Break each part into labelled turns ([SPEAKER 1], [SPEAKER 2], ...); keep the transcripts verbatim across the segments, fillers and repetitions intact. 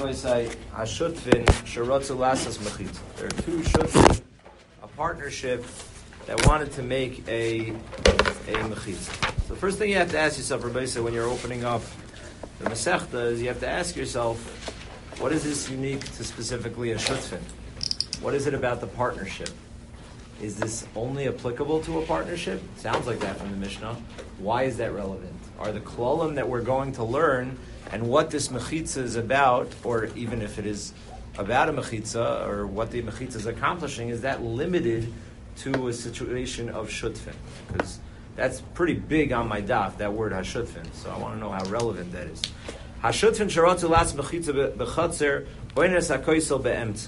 [SPEAKER 1] say Hashutfin Sharotzu Lasas Mechitza. There are two Shutfin, a partnership that wanted to make a a Mechitza. So the first thing you have to ask yourself, Rabbi said, when you're opening up the Masechta, is you have to ask yourself, what is this unique to specifically a Shutfin? What is it about the partnership? Is this only applicable to a partnership? Sounds like that from the Mishnah. Why is that relevant? Are the klolim that we're going to learn and what this mechitza is about, or even if it is about a mechitza, or what the mechitza is accomplishing, is that limited to a situation of shutfin? Because that's pretty big on my daf, that word hashutfin. So I want to know how relevant that is. Hashutfin sharotzu las mechitza b'chatzer boines hakoisel be'emtza.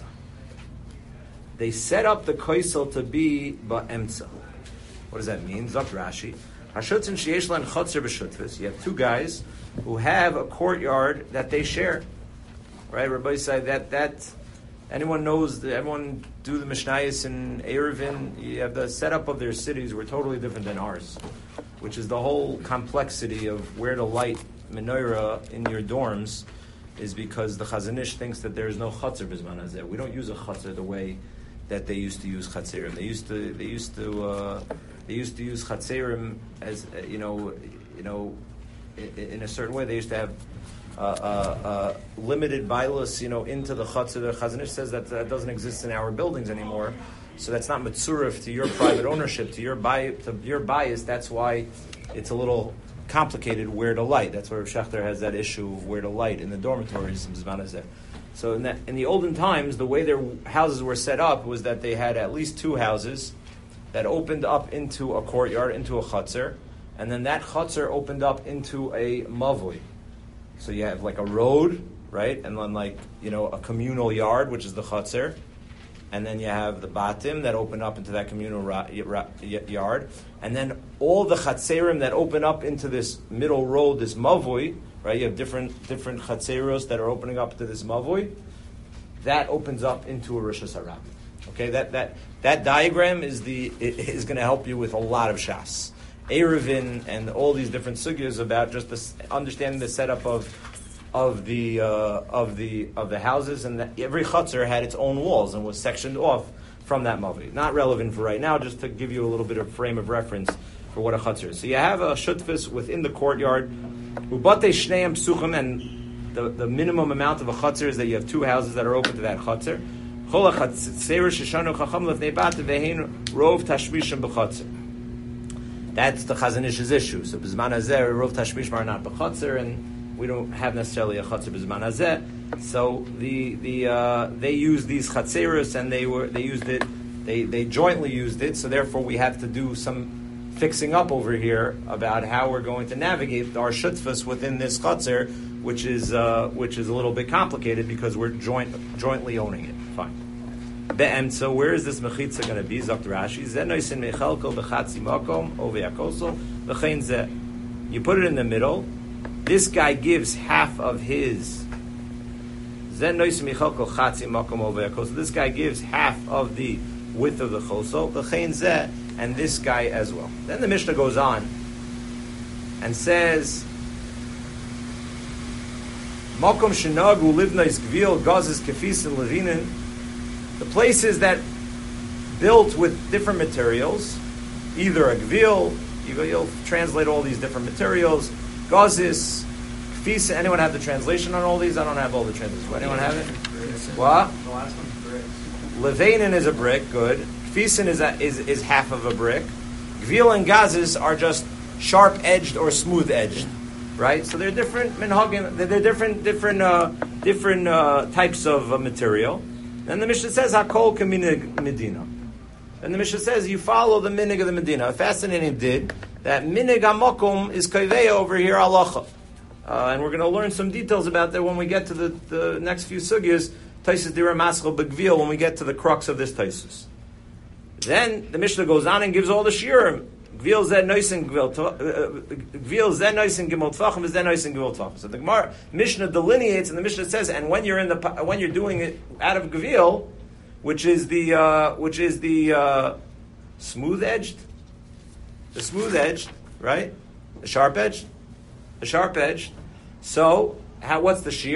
[SPEAKER 1] They set up the koisel to be ba'emtza. What does that mean? Zok Rashi. Hashutfin sheyesh lan chatzer b'shutfis. You have two guys who have a courtyard that they share. Right? Rabbi said that that anyone knows that everyone do the Mishnayos in Eruvin. You have the setup of their cities were totally different than ours, which is the whole complexity of where to light menorah in your dorms is because the Chazon Ish thinks that there is no chatzar b'zman hazeh. We don't use a chatzar the way that they used to use chatzerim. They used to they used to uh, they used to use chatzerim as uh, you know you know in, in a certain way. They used to have uh, uh, uh, limited bilas, you know, into the chatzar. The Chazon Ish says that that doesn't exist in our buildings anymore. So that's not mitzurif to your private ownership, to your bias, to your bias. That's why it's a little complicated where to light. That's where Rav Shechter has that issue of where to light in the dormitories. So in, that, in the olden times, the way their houses were set up was that they had at least two houses that opened up into a courtyard, into a chutzner, and then that chutzner opened up into a mavui. So you have like a road, right, and then like, you know, a communal yard, which is the chutzner, and then you have the batim that open up into that communal ra- ra- yard, and then all the chatzerim that open up into this middle road, this mavui. Right, you have different different chatzeros that are opening up to this mavui. That opens up into a Rosh Hashanah. Okay, that that that diagram is the is going to help you with a lot of shas, Eruvin, and all these different sugyas about just this, understanding the setup of of the uh, of the of the houses, and that every chutzner had its own walls and was sectioned off from that mavui. Not relevant for right now, just to give you a little bit of frame of reference for what a chutzner is. So you have a shutfis within the courtyard. Ubate shneim psuchim, and the, the minimum amount of a chutzner is that you have two houses that are open to that chutzner. Chol hachatzer sheshanu chacham lefnei bat vehein rov tashmishim b'chutzner. That's the Chazon Ish's issue. So b'zman hazeh rov tashmishim are not b'chutzner, and we don't have necessarily a chutzner b'zman hazeh. So the the uh, they used these chatzeros, and they were they used it. They they jointly used it. So therefore, we have to do some fixing up over here about how we're going to navigate our shutfas within this chutzner, which is uh, which is a little bit complicated because we're joint jointly owning it. Fine. Be'em, so where is this mechitza going to be? Zok Rashi. Ze noisin mechalko b'chatzi makom over yakosel v'chein ze. You put it in the middle. This guy gives half of his. Ze noisin mechalko chatzi makom over yakosel. This guy gives half of the width of the chosel v'chein ze. And this guy as well. Then the Mishnah goes on and says, Makom shenagu livnais gvil gazes kefis and levinin. The places that built with different materials, either a gvil, you go, you'll translate all these different materials, gazes, kefis. Anyone have the translation on all these? I don't have all the translations. Anyone have it? What? The last one's bricks. Levanin is a brick. Good. Kfisin is, a, is is half of a brick. Gvil and gazes are just sharp-edged or smooth-edged, right? So they're different minhagim. They're different different uh, different uh, types of uh, material. And the Mishnah says hakol kaminig medina. And the Mishnah says you follow the minig of the Medina. A fascinating did that minig hamokum is kaiveya over here halacha, uh, and we're going to learn some details about that when we get to the, the next few sugyas. Taisus dira maschel begvil when we get to the crux of this taisus. Then the Mishnah goes on and gives all the shiurim. Gvil zeh noisen gvil gvil zeh noisen gimel tvachim zeh noisen gvil tvachim. So the Gemara Mishnah delineates, and the Mishnah says, and when you're in the when you're doing it out of gvil, which is the uh, which is the uh, smooth edged, the smooth edged, right? The sharp edged, the sharp edged. So how, what's the shear?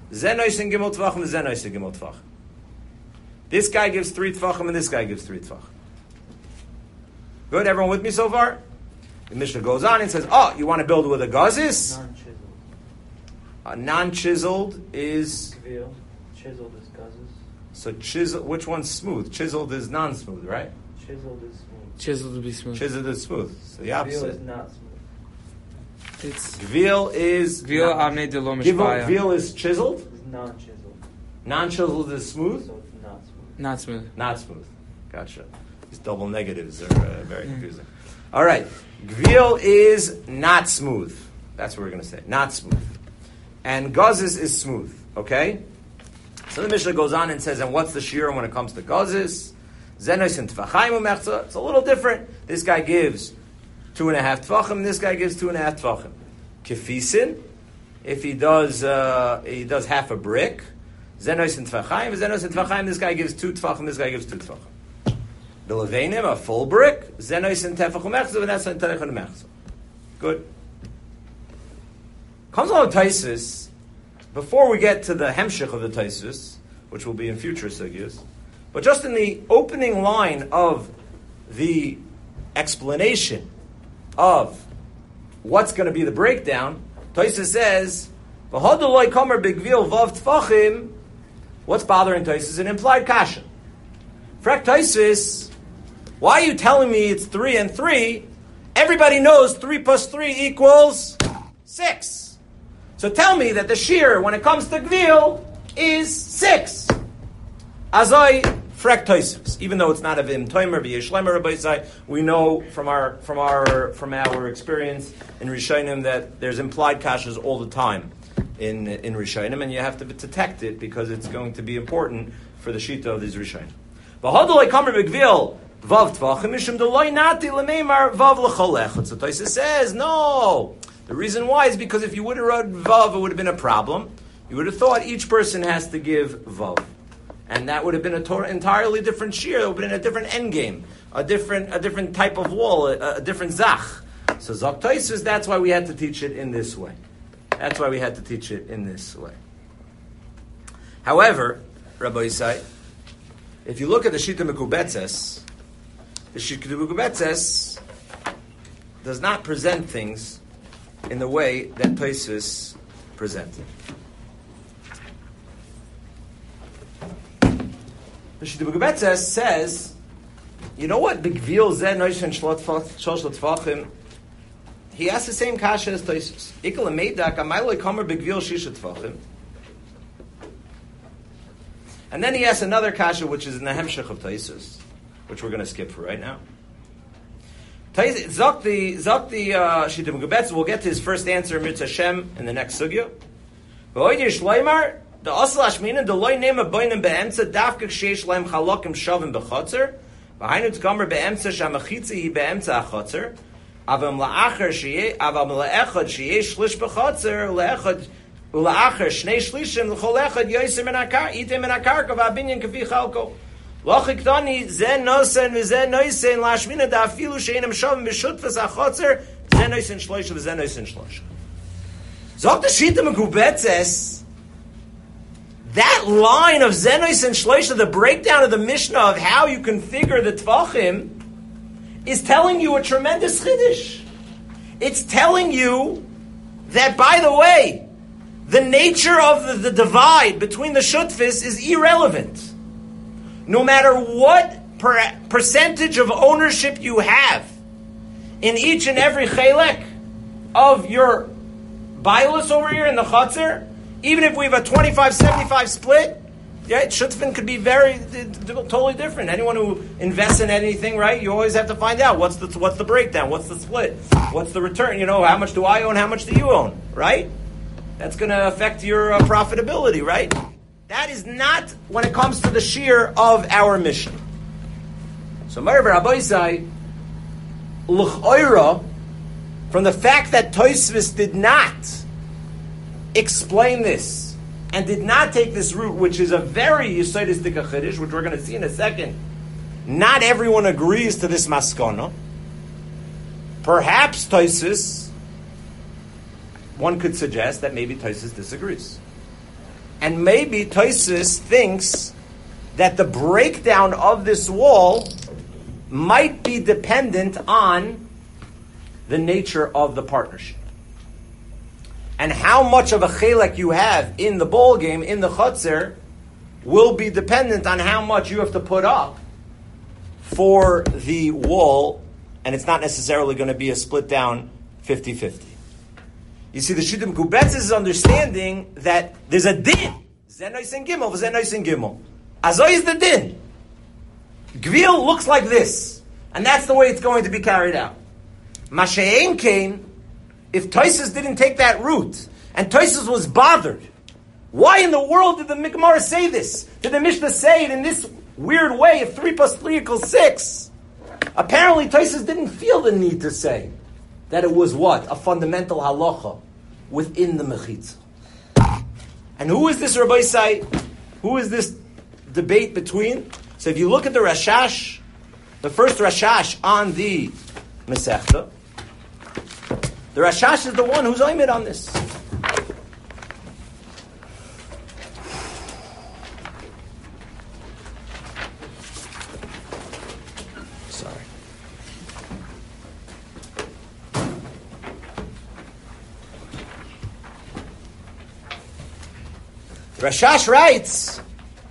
[SPEAKER 1] Zenois and Gimel Tvachim, Zenois and Gimel Tvachim. This guy gives three Tvachim and this guy gives three Tvachim. Good, everyone with me so far? The Mishnah goes on and says, oh, you want to build with a gazis?
[SPEAKER 2] Non-chiseled.
[SPEAKER 1] Uh, non-chiseled is...
[SPEAKER 2] Gvil. Chiseled is gazis.
[SPEAKER 1] So chisel, which one's smooth? Chiseled is non-smooth, right?
[SPEAKER 2] Chiseled is smooth.
[SPEAKER 3] Chiseled would be smooth.
[SPEAKER 1] Chiseled is smooth. So the
[SPEAKER 2] Gvil
[SPEAKER 1] opposite.
[SPEAKER 2] is not smooth.
[SPEAKER 3] It's
[SPEAKER 1] Gvil is...
[SPEAKER 3] Gvil
[SPEAKER 1] non-
[SPEAKER 3] Amnei de Lo
[SPEAKER 1] Gvil,
[SPEAKER 3] Mishpaya.
[SPEAKER 1] Gvil is chiseled?
[SPEAKER 2] It's non-chiseled.
[SPEAKER 1] Non-chiseled is smooth?
[SPEAKER 2] So it's not smooth.
[SPEAKER 3] Not smooth.
[SPEAKER 1] Not smooth. Gotcha. These double negatives are uh, very confusing. All right. Gvil is not smooth. That's what we're going to say. Not smooth. And gazis is smooth. Okay? So the Mishnah goes on and says, and what's the shiur when it comes to gazis? Zenos and tfachayim umechza. It's a little different. This guy gives two and a half tfachim. This guy gives two and a half tfachim. Kefisin, if he does uh, he does half a brick. Zenos and tfachayim. Zenos and tfachayim. This guy gives two tfachim. This guy gives two tfachim. B'levenim, a full brick. Zenos and tefach umechza. And that's and terech umechza. Good. Comes along Taisus. Before we get to the hemshich of the Taisus, which will be in future sugyas, but just in the opening line of the explanation of what's going to be the breakdown, Taisus says, "V'hodoloi kamer b'gvil vav tfachim." What's bothering Taisus? An implied kasha. Frek Taisus, why are you telling me it's three and three? Everybody knows three plus three equals six. So tell me that the shear, when it comes to Gvil, is six. Azai frek Taisus. Even though it's not a vim toimer v'yeshlemer rabbeisai, we know from our from our from our experience in Rishonim that there's implied kashas all the time in in Rishonim, and you have to detect it because it's going to be important for the shita of these Rishonim. V'hodolei kamer b'Gvil vav tvachim mishum deloi nati l'meimar vav l'cholech. So Taisus says no. The reason why is because if you would have read Vav, it would have been a problem. You would have thought each person has to give Vav. And that would have been a to- entirely different shear. It would have been a different endgame, a different a different type of wall, a, a different zach. So Zok Taisus, that's why we had to teach it in this way. That's why we had to teach it in this way. However, Rabbi Yisai, if you look at the Shita Mekubetzes, the Shita Mekubetzes does not present things in the way that Taisus presented. The Shita Mekubetzes says, you know what? B'gvil zeh noishen shlosh l'tfachim. He asks the same kasha as Taisus. Ikel ameidak amayloi kamer b'gvil shisha tfachim. And then he asks another kasha, which is in the hemshech of Taisus, which we're going to skip for right now. Zok the Zok the Shita Mekubetzes. We'll get to his first answer, Mitzvah Hashem, in the next sugya. V'oidish leimar the asal ashmina the loy nema boinim beemtza dafka kshesh leim chalokim shavim bechotzer v'hainu tkamer beemtza shamachitzi hi beemtza achotzer avam la'achar sheyeh avam la'echad sheyeh shlish bechotzer la'echad ula'achar shnei shlishim l'chol echad yoyser min hakar item min hakarka v'abinyan kafi chalko. Lochiktani zen nosen v'zen noisen lashmina da afilu sheinam shavim b'shutfas achotzer zen noisen shloisha v'zen noisen shlosha. Zok the Shita Mekubetzes. That line of zen noisen shloisha, the breakdown of the Mishnah of how you configure the Tvachim, is telling you a tremendous chiddush. It's telling you that, by the way, the nature of the, the divide between the shutfis is irrelevant. No matter what per, percentage of ownership you have in each and every chelek of your bailus over here in the chutzner, even if we have a twenty-five seventy-five split, yeah, shutfin could be very totally different. Anyone who invests in anything, right, you always have to find out what's the what's the breakdown, what's the split, what's the return. You know, how much do I own, how much do you own, right? That's going to affect your uh, profitability, right? That is not when it comes to the shear of our mission. So, Marav Rabbeisai, l'ch'oira, from the fact that Tosfos did not explain this and did not take this route, which is a very yesodistic chiddush, which we're going to see in a second, not everyone agrees to this maskana. Perhaps Tosfos, one could suggest that maybe Tosfos disagrees. And maybe Tosfos thinks that the breakdown of this wall might be dependent on the nature of the partnership. And how much of a chelek you have in the ball game, in the chutzner, will be dependent on how much you have to put up for the wall, and it's not necessarily going to be a split down fifty-fifty. You see, the Shita Mekubetzes is understanding that there's a din. Zenois and Gimel, Zenois and Gimel. Azoy is the din. Gvil looks like this, and that's the way it's going to be carried out. Mashe'en came, if Tosfos didn't take that route, and Tosfos was bothered, why in the world did the Gemara say this? Did the Mishnah say it in this weird way, if three plus three equals six? Apparently, Tosfos didn't feel the need to say that it was what? A fundamental halacha within the mechitza. And who is this Rabbi Say? Who is this debate between? So if you look at the Rashash, the first Rashash on the Masechta, the Rashash is the one who's oimid on this. Rashash writes,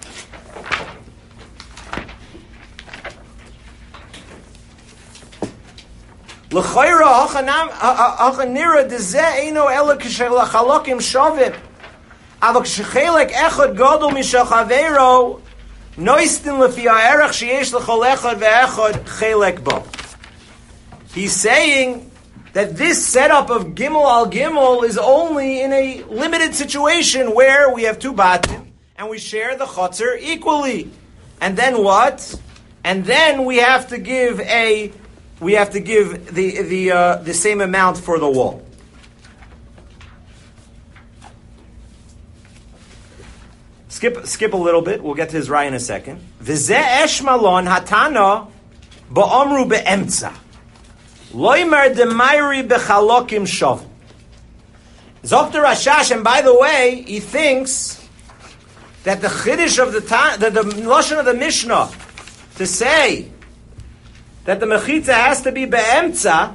[SPEAKER 1] L'chayra hachanira dezeh eino ela k'shechalakim shavim aval k'shechelek echad gadol mishachaveiro noistin lefi ha'erech sheyesh l'chol echad ve'echad chelek bo. He's saying that this setup of Gimel al Gimel is only in a limited situation where we have two batim and we share the chutzner equally. And then what? And then we have to give a we have to give the the uh, the same amount for the wall. Skip skip a little bit. We'll get to his raya in a second. V'zeh eshmalon hatana ba'amru be'emtza. Loimer de Mayri bechalokim shav. Zokter Rashash, and by the way, he thinks that the chiddush of the ta- the, the lashon of the Mishnah to say that the mechitza has to be be'emtza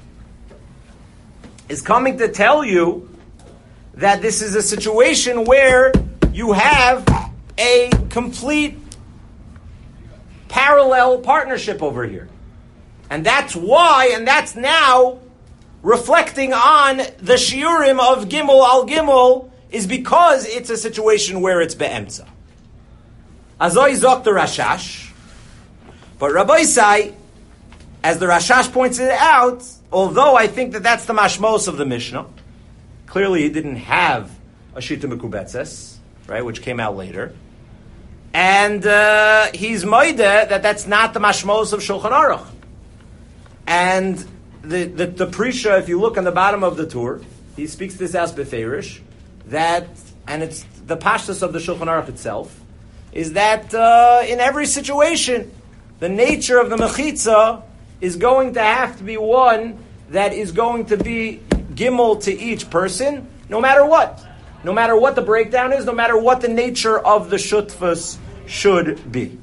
[SPEAKER 1] is coming to tell you that this is a situation where you have a complete parallel partnership over here. And that's why, and that's now reflecting on the shiurim of Gimel al Gimel, is because it's a situation where it's be'emtza. Azoy zok the Rashash. But Rabbi Say, as the Rashash points it out, although I think that that's the mashmos of the Mishnah, clearly he didn't have a Shita Mekubetzes, right, which came out later. And uh, he's moide that that's not the mashmos of Shulchan Aruch. And the, the the Prisha, if you look on the bottom of the tour, he speaks this as beferish, that, and it's the pashtus of the Shulchan Aruch itself, is that uh, in every situation, the nature of the mechitza is going to have to be one that is going to be gimel to each person, no matter what. No matter what the breakdown is, no matter what the nature of the shutfas should be.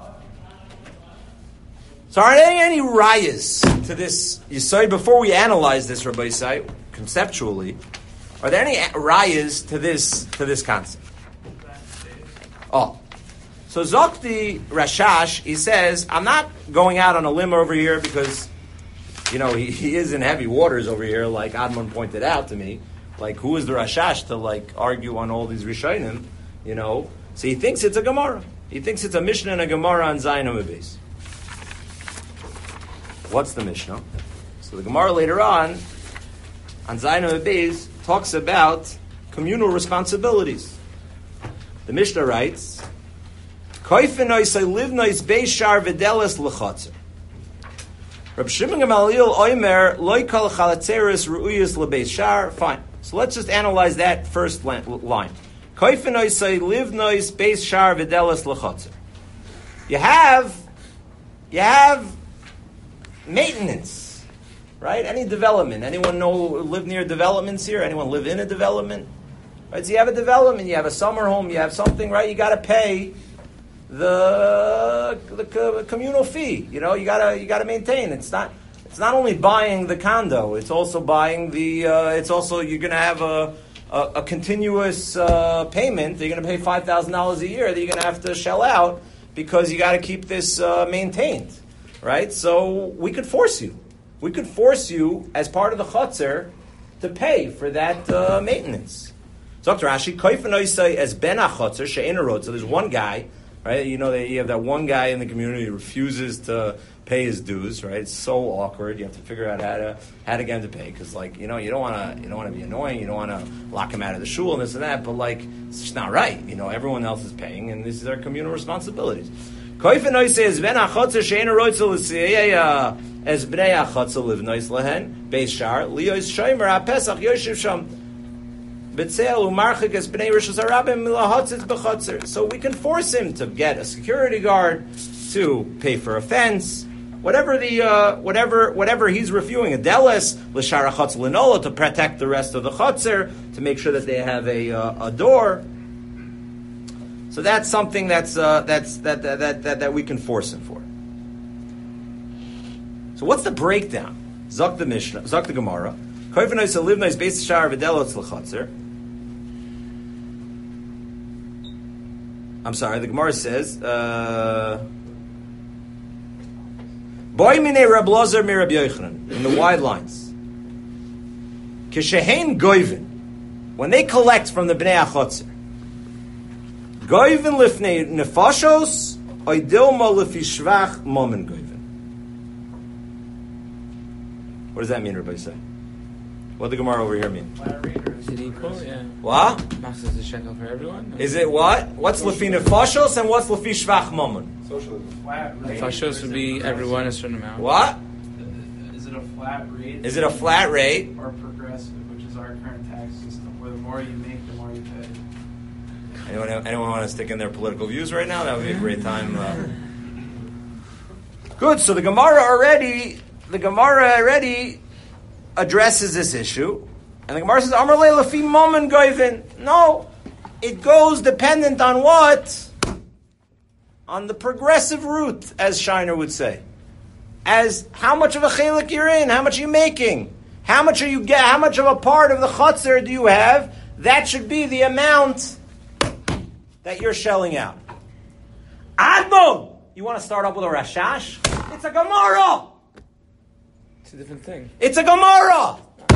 [SPEAKER 1] So are there any rayas to this? You say before we analyze this, Rabbi Yisai, conceptually, are there any rayas to this to this concept? Oh, so Zokti Rashash, he says, I'm not going out on a limb over here because, you know, he, he is in heavy waters over here, like Admon pointed out to me. Like, who is the Rashash to like argue on all these Rishonim? You know, so he thinks it's a Gemara. He thinks it's a Mishnah and a Gemara on Zayin Amabes. What's the Mishnah? So the Gemara later on, on Zayin Amabes, talks about communal responsibilities. The Mishnah writes, Koifenois livnois beishar v'deles l'chatzer. Reb Shimon Gamaliel oimer loy kol chalatzeres ru'uyas lebeishar. Fine. So let's just analyze that first line. Koifenois livnois beishar v'deles l'chatzer. You have, you have maintenance, right? Any development. Anyone know live near developments here? Anyone live in a development? Right? So you have a development, you have a summer home, you have something, right? You got to pay the the co- communal fee. You know, you gotta you gotta maintain. It's not it's not only buying the condo. It's also buying the. Uh, it's also you're going to have a a, a continuous uh, payment. You're going to pay five thousand dollars a year that you're going to have to shell out because you got to keep this uh, maintained, right? So we could force you. We could force you as part of the chutzner to pay for that uh, maintenance. So Doctor Rashi, Koifenoisai as ben chutzner she'ena road. So there's one guy, right? You know that you have that one guy in the community who refuses to pay his dues, right? It's so awkward. You have to figure out how to how to get him to pay because, like, you know, you don't want to you don't want to be annoying. You don't want to lock him out of the shul and this and that. But like, it's just not right. You know, everyone else is paying, and this is their communal responsibilities. Koifenoisai as ben chutzner she'ena road. So let's see. As bnei achatzel live nois lehen beis shar lios shomer apesach yoshev sham betzel umarchik as bnei rishos harabim milahatzitz bechatzer. So we can force him to get a security guard, to pay for a fence, whatever the uh, whatever whatever he's reviewing, a delis l'shar achatzel linola to protect the rest of the chatzer, to make sure that they have a uh, a door. So that's something that's uh, that's that, that that that that we can force him for. So what's the breakdown? Zok the Mishnah, Zok the Gemara. Koifenois alivnois beis shar v'delot l'chatzer. I'm sorry, the Gemara says, uh, Boy minei Rab Lozer mi Rab Yochanan, in the wide lines. Kishehein goivin, when they collect from the bnei achatzer, goivin lifnei nefashos, oidilma lefi shvach momen goivin. What does that mean, everybody say? What does the Gemara over here mean?
[SPEAKER 2] Is it equal? Yeah.
[SPEAKER 1] What?
[SPEAKER 2] Max is a shekel for everyone?
[SPEAKER 1] Is it what? What's Lefi Nefashos and what's Lefi Shvach Momon?
[SPEAKER 3] Socialism. Flat rate.
[SPEAKER 2] Nefashos would be everyone a certain amount.
[SPEAKER 1] What?
[SPEAKER 3] Is it a flat rate?
[SPEAKER 1] Is it a flat rate?
[SPEAKER 3] Or progressive, which is our current tax system, where the more you make, the more you pay.
[SPEAKER 1] Anyone, anyone want to stick in their political views right now? That would be a great time. Uh... Good. So the Gemara already, the Gemara already addresses this issue, and the Gemara says, "Amar le lafi momen goivin." No, it goes dependent on what? On the progressive route, as Shiner would say. As how much of a chelik you're in, how much are you making, how much are you get, how much of a part of the chutzner do you have? That should be the amount that you're shelling out. Admon, you want to start up with a rashash? It's a Gemara.
[SPEAKER 2] It's a different thing.
[SPEAKER 1] It's a Gemara.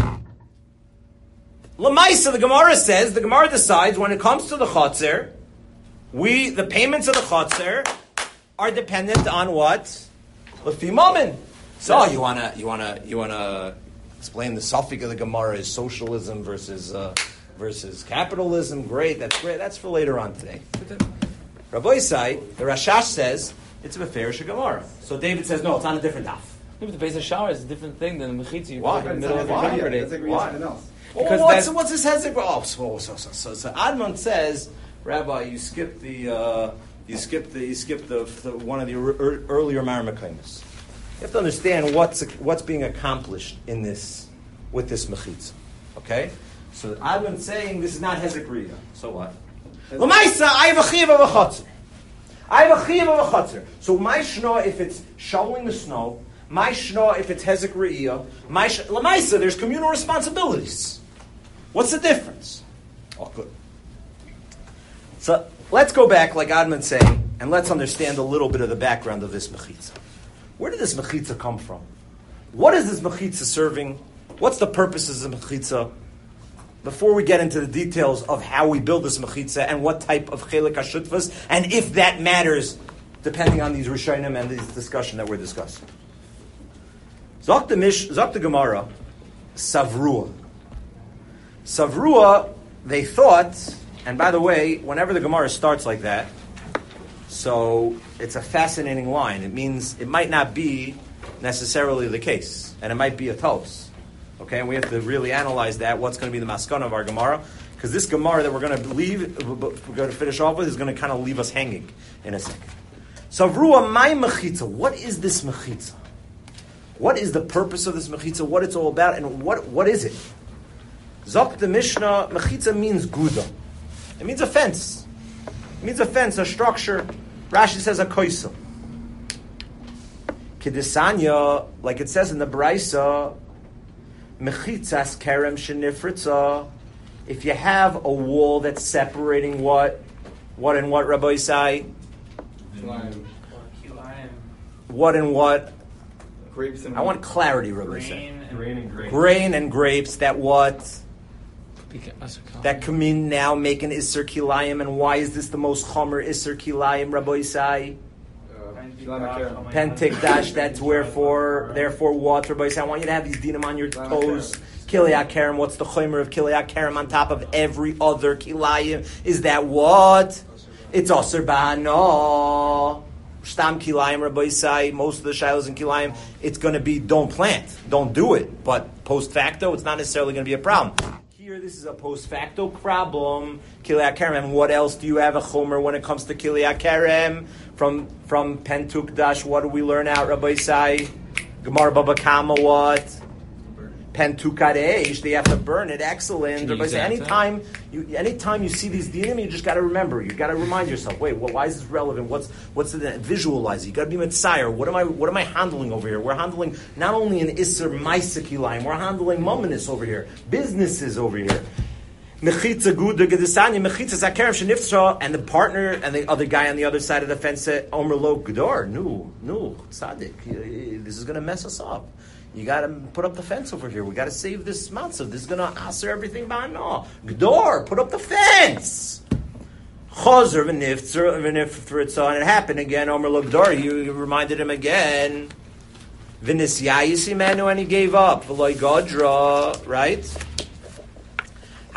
[SPEAKER 1] Lamaisa, the Gemara says, the Gemara decides when it comes to the chotzer, we, the payments of the chotzer are dependent on what? Lefi momen. So you wanna, you wanna, you wanna explain the suffix of the Gemara is socialism versus uh, versus capitalism. Great, that's great. That's for later on today. Rabbi Isai, the Rashash says it's a Beferish Gemara. So David says no, it's on a different daf.
[SPEAKER 2] Yeah, but the base of shower is a different thing than the mechitza. You
[SPEAKER 1] Why?
[SPEAKER 2] put in the middle of the
[SPEAKER 1] Why?
[SPEAKER 2] property.
[SPEAKER 4] That's like
[SPEAKER 1] Why?
[SPEAKER 4] something else.
[SPEAKER 2] Because
[SPEAKER 1] well, what's,
[SPEAKER 2] that's-
[SPEAKER 1] what's his hezek? Oh, so so so so. So Admon says, Rabbi, you skipped the uh, you skipped the you skipped the, the one of the er, earlier Maramakamis. You have to understand what's what's being accomplished in this with this mechitza. Okay, so Admon's saying this is not hezek riyah. So what? L'maisa, I have a chiv of a chotzer. I have a chiv of a chotzer. So my shno, if it's shoveling the snow, my shno, if it's hezek riyah, my sh- l'maisa, there's communal responsibilities. What's the difference? Oh, good. So let's go back, like Admon's saying, and let's understand a little bit of the background of this mechitza. Where did this mechitza come from? What is this mechitza serving? What's the purposes of the mechitza? Before we get into the details of how we build this mechitza and what type of chelik hashutfas, and if that matters, depending on these rishonim and this discussion that we're discussing. Zok the Mish, Zok the Gemara, Savrua. Savrua, they thought, and by the way, whenever the Gemara starts like that, so it's a fascinating line. It means it might not be necessarily the case, and it might be a tos. Okay, and we have to really analyze that. What's going to be the maskana of our Gemara? Because this Gemara that we're going to leave, we're going to finish off with, is going to kind of leave us hanging in a second. Savrua, my mechitza. What is this mechitza? What is the purpose of this mechitza? What it's all about, and what what is it? Zok the Mishnah, mechitza means guda. It means a fence. It means a fence, a structure. Rashi says a koisel. Kedisanya, like it says in the Braisa, mechitzas kerem shenifritza. If you have a wall that's separating what, what and what, Rabbi Isai? What and what?
[SPEAKER 4] Grapes and
[SPEAKER 1] I want clarity, Rabbi Isai.
[SPEAKER 3] Grain and,
[SPEAKER 4] grain and grapes.
[SPEAKER 1] Grain and grapes that what? That
[SPEAKER 2] That
[SPEAKER 1] come in now make an Isser Kilayim, and why is this the most Chomer Isser Kilayim, Rabbi Isai? Pentik dash, that's wherefore, therefore what, Rabbi Isai? I want you to have these dinim on your toes. Kilei Kerem, what's the Chomer of Kilei Kerem on top of every other Kilayim? Is that what? It's Aser Ba'ano. Shtam Kilayim, Rabbi Isai, most of the Shilos in Kilayim, it's going to be don't plant, don't do it. But post facto, it's not necessarily going to be a problem. Here, this is a post facto problem. Kilei Kerem. And what else do you have a chomer when it comes to Kilei Kerem? From from Pentuk Dash, what do we learn out, Rabbi Isai? Gemara Baba Kama, what? Pentuk Kadesh. They have to burn it. Excellent. Rabbi Isai, anytime you anytime you see these dinim, you just got to remember. You got to remind yourself. Wait, well, why is this relevant? What's what's the visualize? You got to be mitzayir. What am I what am I handling over here? We're handling not only an Isser Maisaki line. We're handling Mominus over here. Businesses over here. Mechitza guda gedesanya mechitza zakerem sheniftra, and the partner and the other guy on the other side of the fence said, Omer lo gedor, no, no, tzaddik, this is going to mess us up. You got to put up the fence over here. We got to save this matzah. This is going to answer everything by no. Gedor, put up the fence. Chazer v'niftra v'nifritza, and it happened again. Omer lo gedor, you reminded him again. V'nisyayis imenu, and he gave up. V'loy godra, right? So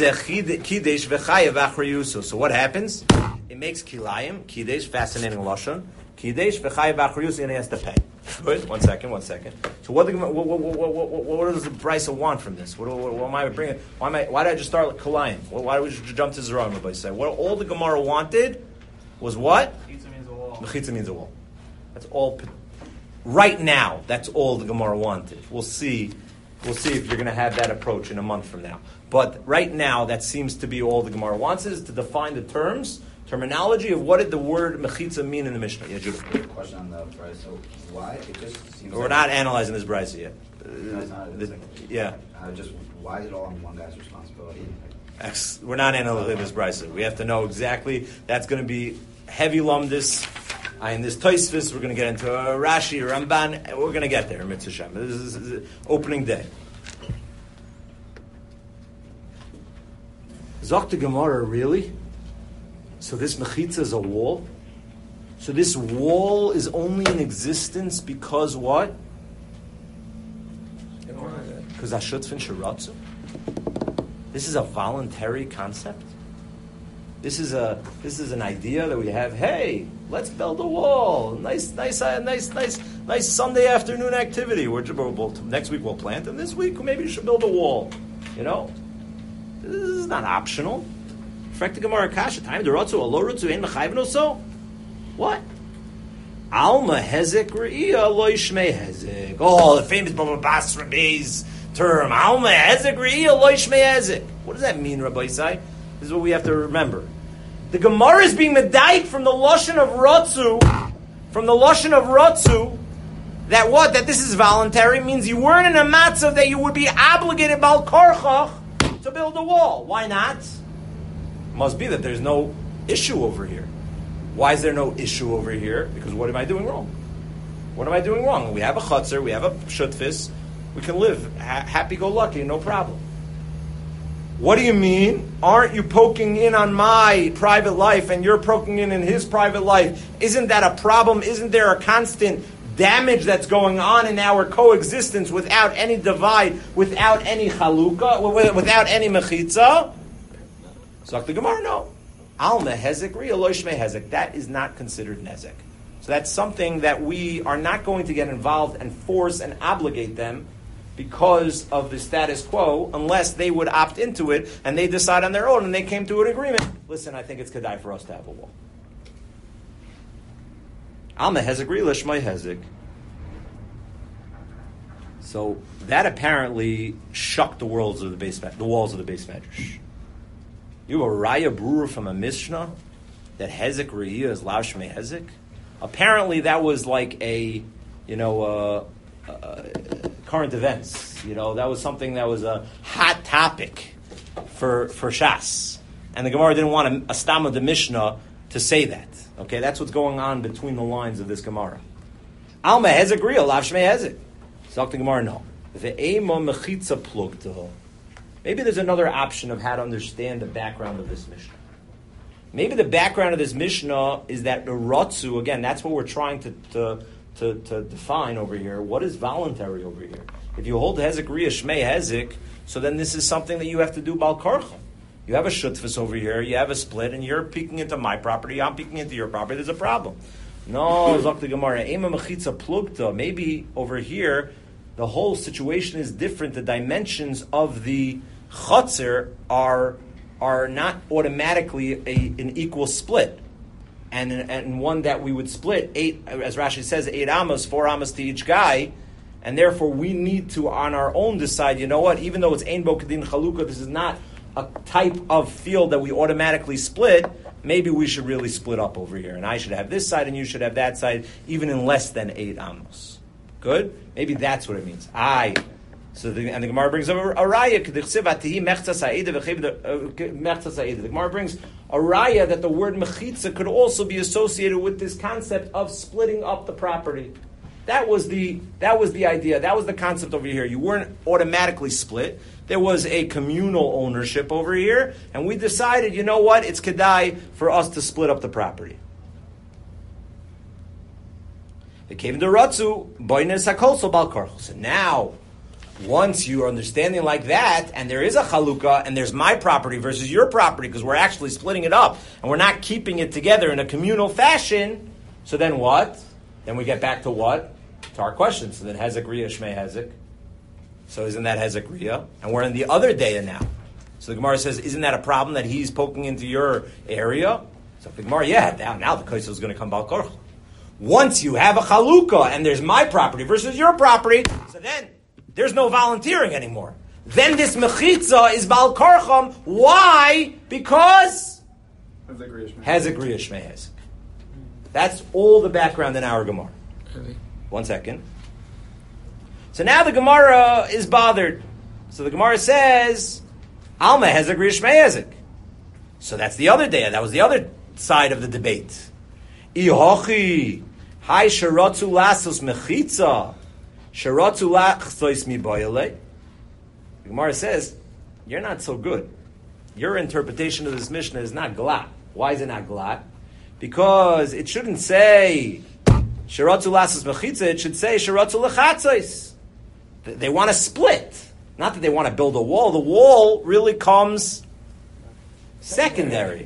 [SPEAKER 1] what happens? It makes kilayim, kidesh, fascinating lashon. Kidesh v'chayev v'achriyus, and he has to pay. Good. One second. One second. So what, what, what, what, what, what, what does the Brisa want from this? What, what, what am I bringing? Why am I? Why did I just start with kilayim? Why did we just jump to Zeram? Everybody say what all the Gemara wanted was what?
[SPEAKER 3] Mechitza means a wall.
[SPEAKER 1] Mechitza means a wall. That's all. Right now, that's all the Gemara wanted. We'll see. We'll see if you're going to have that approach in a month from now. But right now, that seems to be all the Gemara wants, is to define the terms, terminology of what did the word mechitza mean in the Mishnah. Yeah, Judah.
[SPEAKER 5] Question on the price. So why it just seems
[SPEAKER 1] We're
[SPEAKER 5] like
[SPEAKER 1] not analyzing this Brisa yet.
[SPEAKER 5] No, it's not.
[SPEAKER 1] The-
[SPEAKER 5] It's like-
[SPEAKER 1] yeah.
[SPEAKER 5] Uh, just why is it all on one guy's responsibility?
[SPEAKER 1] Ex- We're not analyzing this Brisa. We have to know exactly. That's going to be heavy lumdis. Uh, in this Tosfos, we're going to get into uh, Rashi, Ramban. We're going to get there, Mitzvah Shem. This is, this is opening day. Zok the Gemara, really? So this mechitza is a wall? So this wall is only in existence because what? Because Ashutfin Shiratzu? This is a voluntary concept? This is a this is an idea that we have. Hey, let's build a wall. Nice, nice, uh, nice, nice, nice Sunday afternoon activity. We're, we'll, next week we'll plant, and this week maybe you should build a wall. You know, this is not optional. Gemara kasha time the rotzu alo rotzu ein mechayvno so. What? Alma hezek re'iyah lo yishmei hezek. Oh, the famous Baba Basra Bey's term. Alma hezek re'iyah lo yishmei hezek. What does that mean, Rabbi Isai? This is what we have to remember. The Gemara is being medayik from the lashon of rotzu, from the lashon of rotzu, that what? That this is voluntary means you weren't in a matzav that you would be obligated bal korchach to build a wall. Why not? Must be that there's no issue over here. Why is there no issue over here? Because what am I doing wrong? What am I doing wrong? We have a chutzner, we have a shutfis, we can live ha- happy-go-lucky, no problem. What do you mean? Aren't you poking in on my private life and you're poking in in his private life? Isn't that a problem? Isn't there a constant damage that's going on in our coexistence without any divide, without any chalukah, without any mechitza? Zok the Gemara, no. Al mehezek ri alo shmei hezek. That is not considered nezek. So that's something that we are not going to get involved and force and obligate them because of the status quo, unless they would opt into it and they decide on their own and they came to an agreement. Listen, I think it's kedai for us to have a wall. Al mehezek ri alo shmei hezek. So that apparently shook the walls of the base, the walls of the base medrash. You have a raya brewer from a Mishnah that Hezek Re'iyah is Lav Shmei Hezek. Apparently, that was like a, you know, uh, uh, current events. You know, that was something that was a hot topic for for Shas, and the Gemara didn't want a, a stam of the Mishnah to say that. Okay, that's what's going on between the lines of this Gemara. Alma Hezek Re'iyah Lav Shmei Hezek. So the Gemara, no. Ve'ema mechitza plugta. Maybe there's another option of how to understand the background of this Mishnah. Maybe the background of this Mishnah is that the Ratzu, again, that's what we're trying to, to, to, to define over here. What is voluntary over here? If you hold Hezek Re'iyah Shmei Hezek, so then this is something that you have to do Bal Karcha. You have a shutfus over here, you have a split, and you're peeking into my property, I'm peeking into your property, there's a problem. No, Zok the Gemara, Ema mechitza plugta. Maybe over here, the whole situation is different. The dimensions of the chotzer are are not automatically a, an equal split, and and one that we would split eight, as Rashi says, eight amos, four amos to each guy, and therefore we need to on our own decide. You know what? Even though it's ein bo kedin chalukah, this is not a type of field that we automatically split. Maybe we should really split up over here, and I should have this side, and you should have that side, even in less than eight amos. Good? Maybe that's what it means. I. So the, and the Gemara brings up a, a raya. The Gemara brings a raya that the word mechitza could also be associated with this concept of splitting up the property. That was the that was the idea. That was the concept over here. You weren't automatically split. There was a communal ownership over here, and we decided, you know what? It's kedai for us to split up the property. It came to Ratzu, boines hakolso bal karchos. So now, once you are understanding like that, and there is a chalukah, and there's my property versus your property, because we're actually splitting it up, and we're not keeping it together in a communal fashion, so then what? Then we get back to what? To our question. So then Hezek Re'iyah Shmei Hezek. So isn't that Hezek Re'iyah? And we're in the other daya now. So the Gemara says, isn't that a problem that he's poking into your area? So the Gemara, yeah, now, now the Kaiso is going to come bal karcha. Once you have a chalukah and there's my property versus your property, so then there's no volunteering anymore. Then this mechitza is bal karcham. Why? Because Hezek Re'iyah Shmei Hezek. That's all the background in our Gemara.
[SPEAKER 2] Really?
[SPEAKER 1] One second. So now the Gemara is bothered. So the Gemara says, Alma Hezek Re'iyah Shmei Hezek. So that's the other day. That was the other side of the debate. Ihochi. Hai sharatzu lasos mechitza. Sharatzu lachsois mi boyale. The Gemara says, you're not so good. Your interpretation of this Mishnah is not glat. Why is it not glat? Because it shouldn't say sharatzu lasos mechitza. It should say sharatzu lechatzos. They want to split. Not that they want to build a wall. The wall really comes secondary.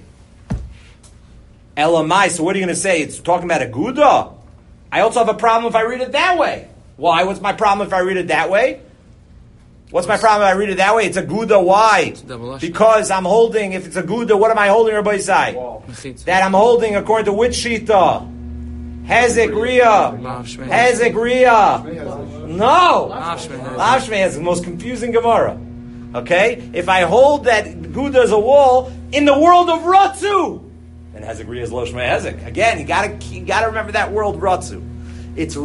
[SPEAKER 1] Elamai. So what are you going to say? It's talking about a Gouda. I also have a problem if I read it that way. Why? What's my problem if I read it that way? What's my problem if I read it that way? It's a Gouda. Why? Because I'm holding, if it's a Gouda, what am I holding, Rabbi Isai? That I'm holding according to which Shita? Hezek Re'iyah. Hezek Re'iyah. No. Lav Shmei Hezek. The most confusing Gemara. Okay? If I hold that Gouda is a wall, in the world of Ratzu, then Hezek Re'iyah is Lo Shmei Hezek. Again, you gotta, you gotta remember that world Ratzu. It's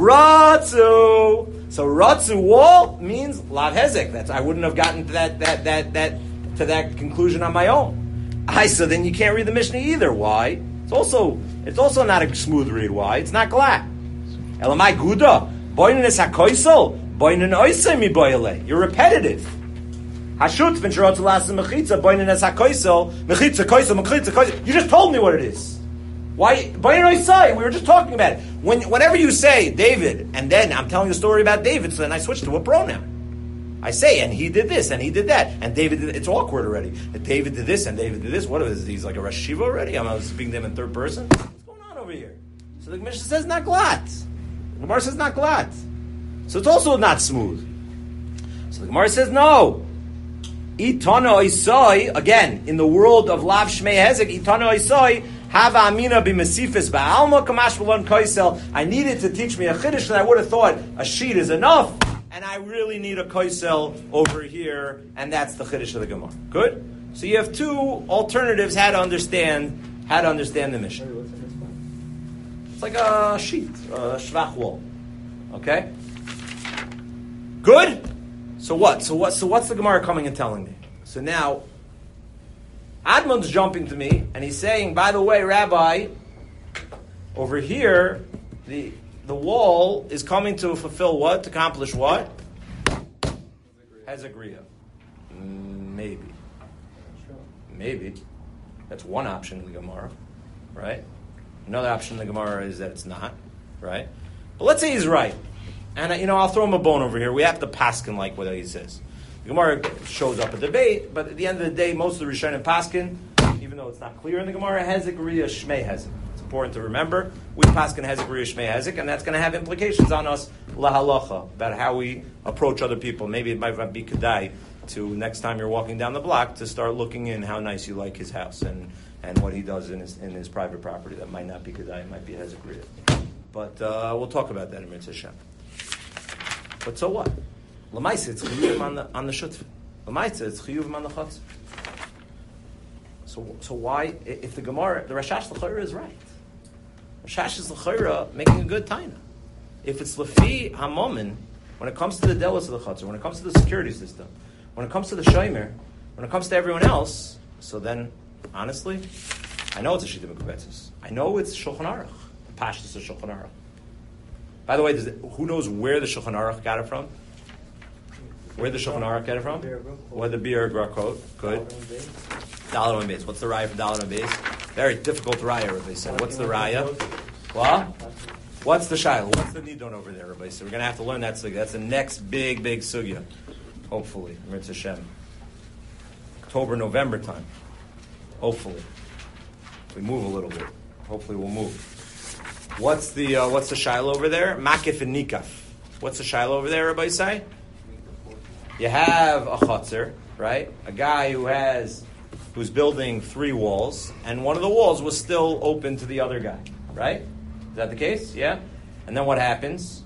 [SPEAKER 1] Ratzu. So Ratzu wall means Lav Hezek. That's, I wouldn't have gotten to that, that, that, that, to that conclusion on my own. I, so then you can't read the Mishnah either. Why? It's also, it's also not a smooth read. Why? It's not glad. Elamai Gouda. Boinen is hakoisel. Boinen oisei mi boyele. You're repetitive. Hashut v'en sharatzu lasos mechitza. Boinen is hakoisel. Mechitza, koisel, mechitza, koisel. You just told me what it is. Why? Boinen oisei. We were just talking about it. When, whenever you say David, and then I'm telling a story about David, so then I switch to a pronoun. I say, and he did this, and he did that, and David did, it's awkward already. That David did this, and David did this. What is he's like a Rosh Hashiva already? I'm speaking to him in third person. What's going on over here? So the Mishnah says not glat. The Gemara says not glat. So it's also not smooth. So the Gemara says no. Itano isoi, again, in the world of Lav Shmei Hezek, Itano isoi, Hava Amina b'Mesifis ba'alma kamash v'lon koisel. I needed to teach me a chiddush, and I would have thought a sheet is enough. and I really need a koisel over here, and that's the chiddush of the Gemara. Good? So you have two alternatives how to understand how to understand the Mishnah. It's like a sheet, a shvach wall. Okay? Good? So what? So what? So what's the Gemara coming and telling me? So now, Admon's jumping to me, and he's saying, by the way, Rabbi, over here, the the wall is coming to fulfill what? To accomplish what? Hezagriya. Maybe. Maybe. That's one option in the Gemara, right? Another option in the Gemara is that it's not, right? But let's say he's right. And, you know, I'll throw him a bone over here. We have to paskin like what he says. The Gemara shows up a debate, but at the end of the day, most of the Rishonim paskin, even though it's not clear in the Gemara, hezek, shmei hezek. It's important to remember. We paskin hezek, shmei hezek, and that's going to have implications on us, lahalacha, about how we approach other people. Maybe it might not be kedai to, next time you're walking down the block, to start looking in how nice you like his house and, and what he does in his in his private property. That might not be kedai, it might be hezek. But uh, we'll talk about that in Mitzvah Shem. But so what? L'maisa, it's chiyuvim on the on the shutf. L'maisa, it's chiyuvim on the chutz. So so why, if the Gemara, the Rashash l'chayra is right? Rashash is l'chayra making a good taina. If it's lefi hamomin, when it comes to the delos of the chutz, when it comes to the security system, when it comes to the shomer, when it comes to everyone else, so then, honestly, I know it's a shita mekubetzes. I know it's Shulchan Aruch. The pashtus of Shulchan Aruch. By the way, does it, who knows where the Shulchan Aruch got it from? Where the Shulchan Aruch got it from? Where the Biur Grakot. Good. Dalet and Beis. What's the raya for Dalet and Beis? Very difficult raya, Rabbi said. What's the raya? What? What's the shiloh? What's the nidon over there, Rabbi said? We're going to have to learn that sugya. That's the next big, big sugya. Hopefully. Mitzvah Shem. October, November time. Hopefully. If we move a little bit. Hopefully we'll move. What's the uh, what's the shiloh over there? Makif and Nikaf. What's the shiloh over there, Rabbi say? You have a chutzer, right? A guy who has who's building three walls, and one of the walls was still open to the other guy, right? Is that the case? Yeah. And then what happens?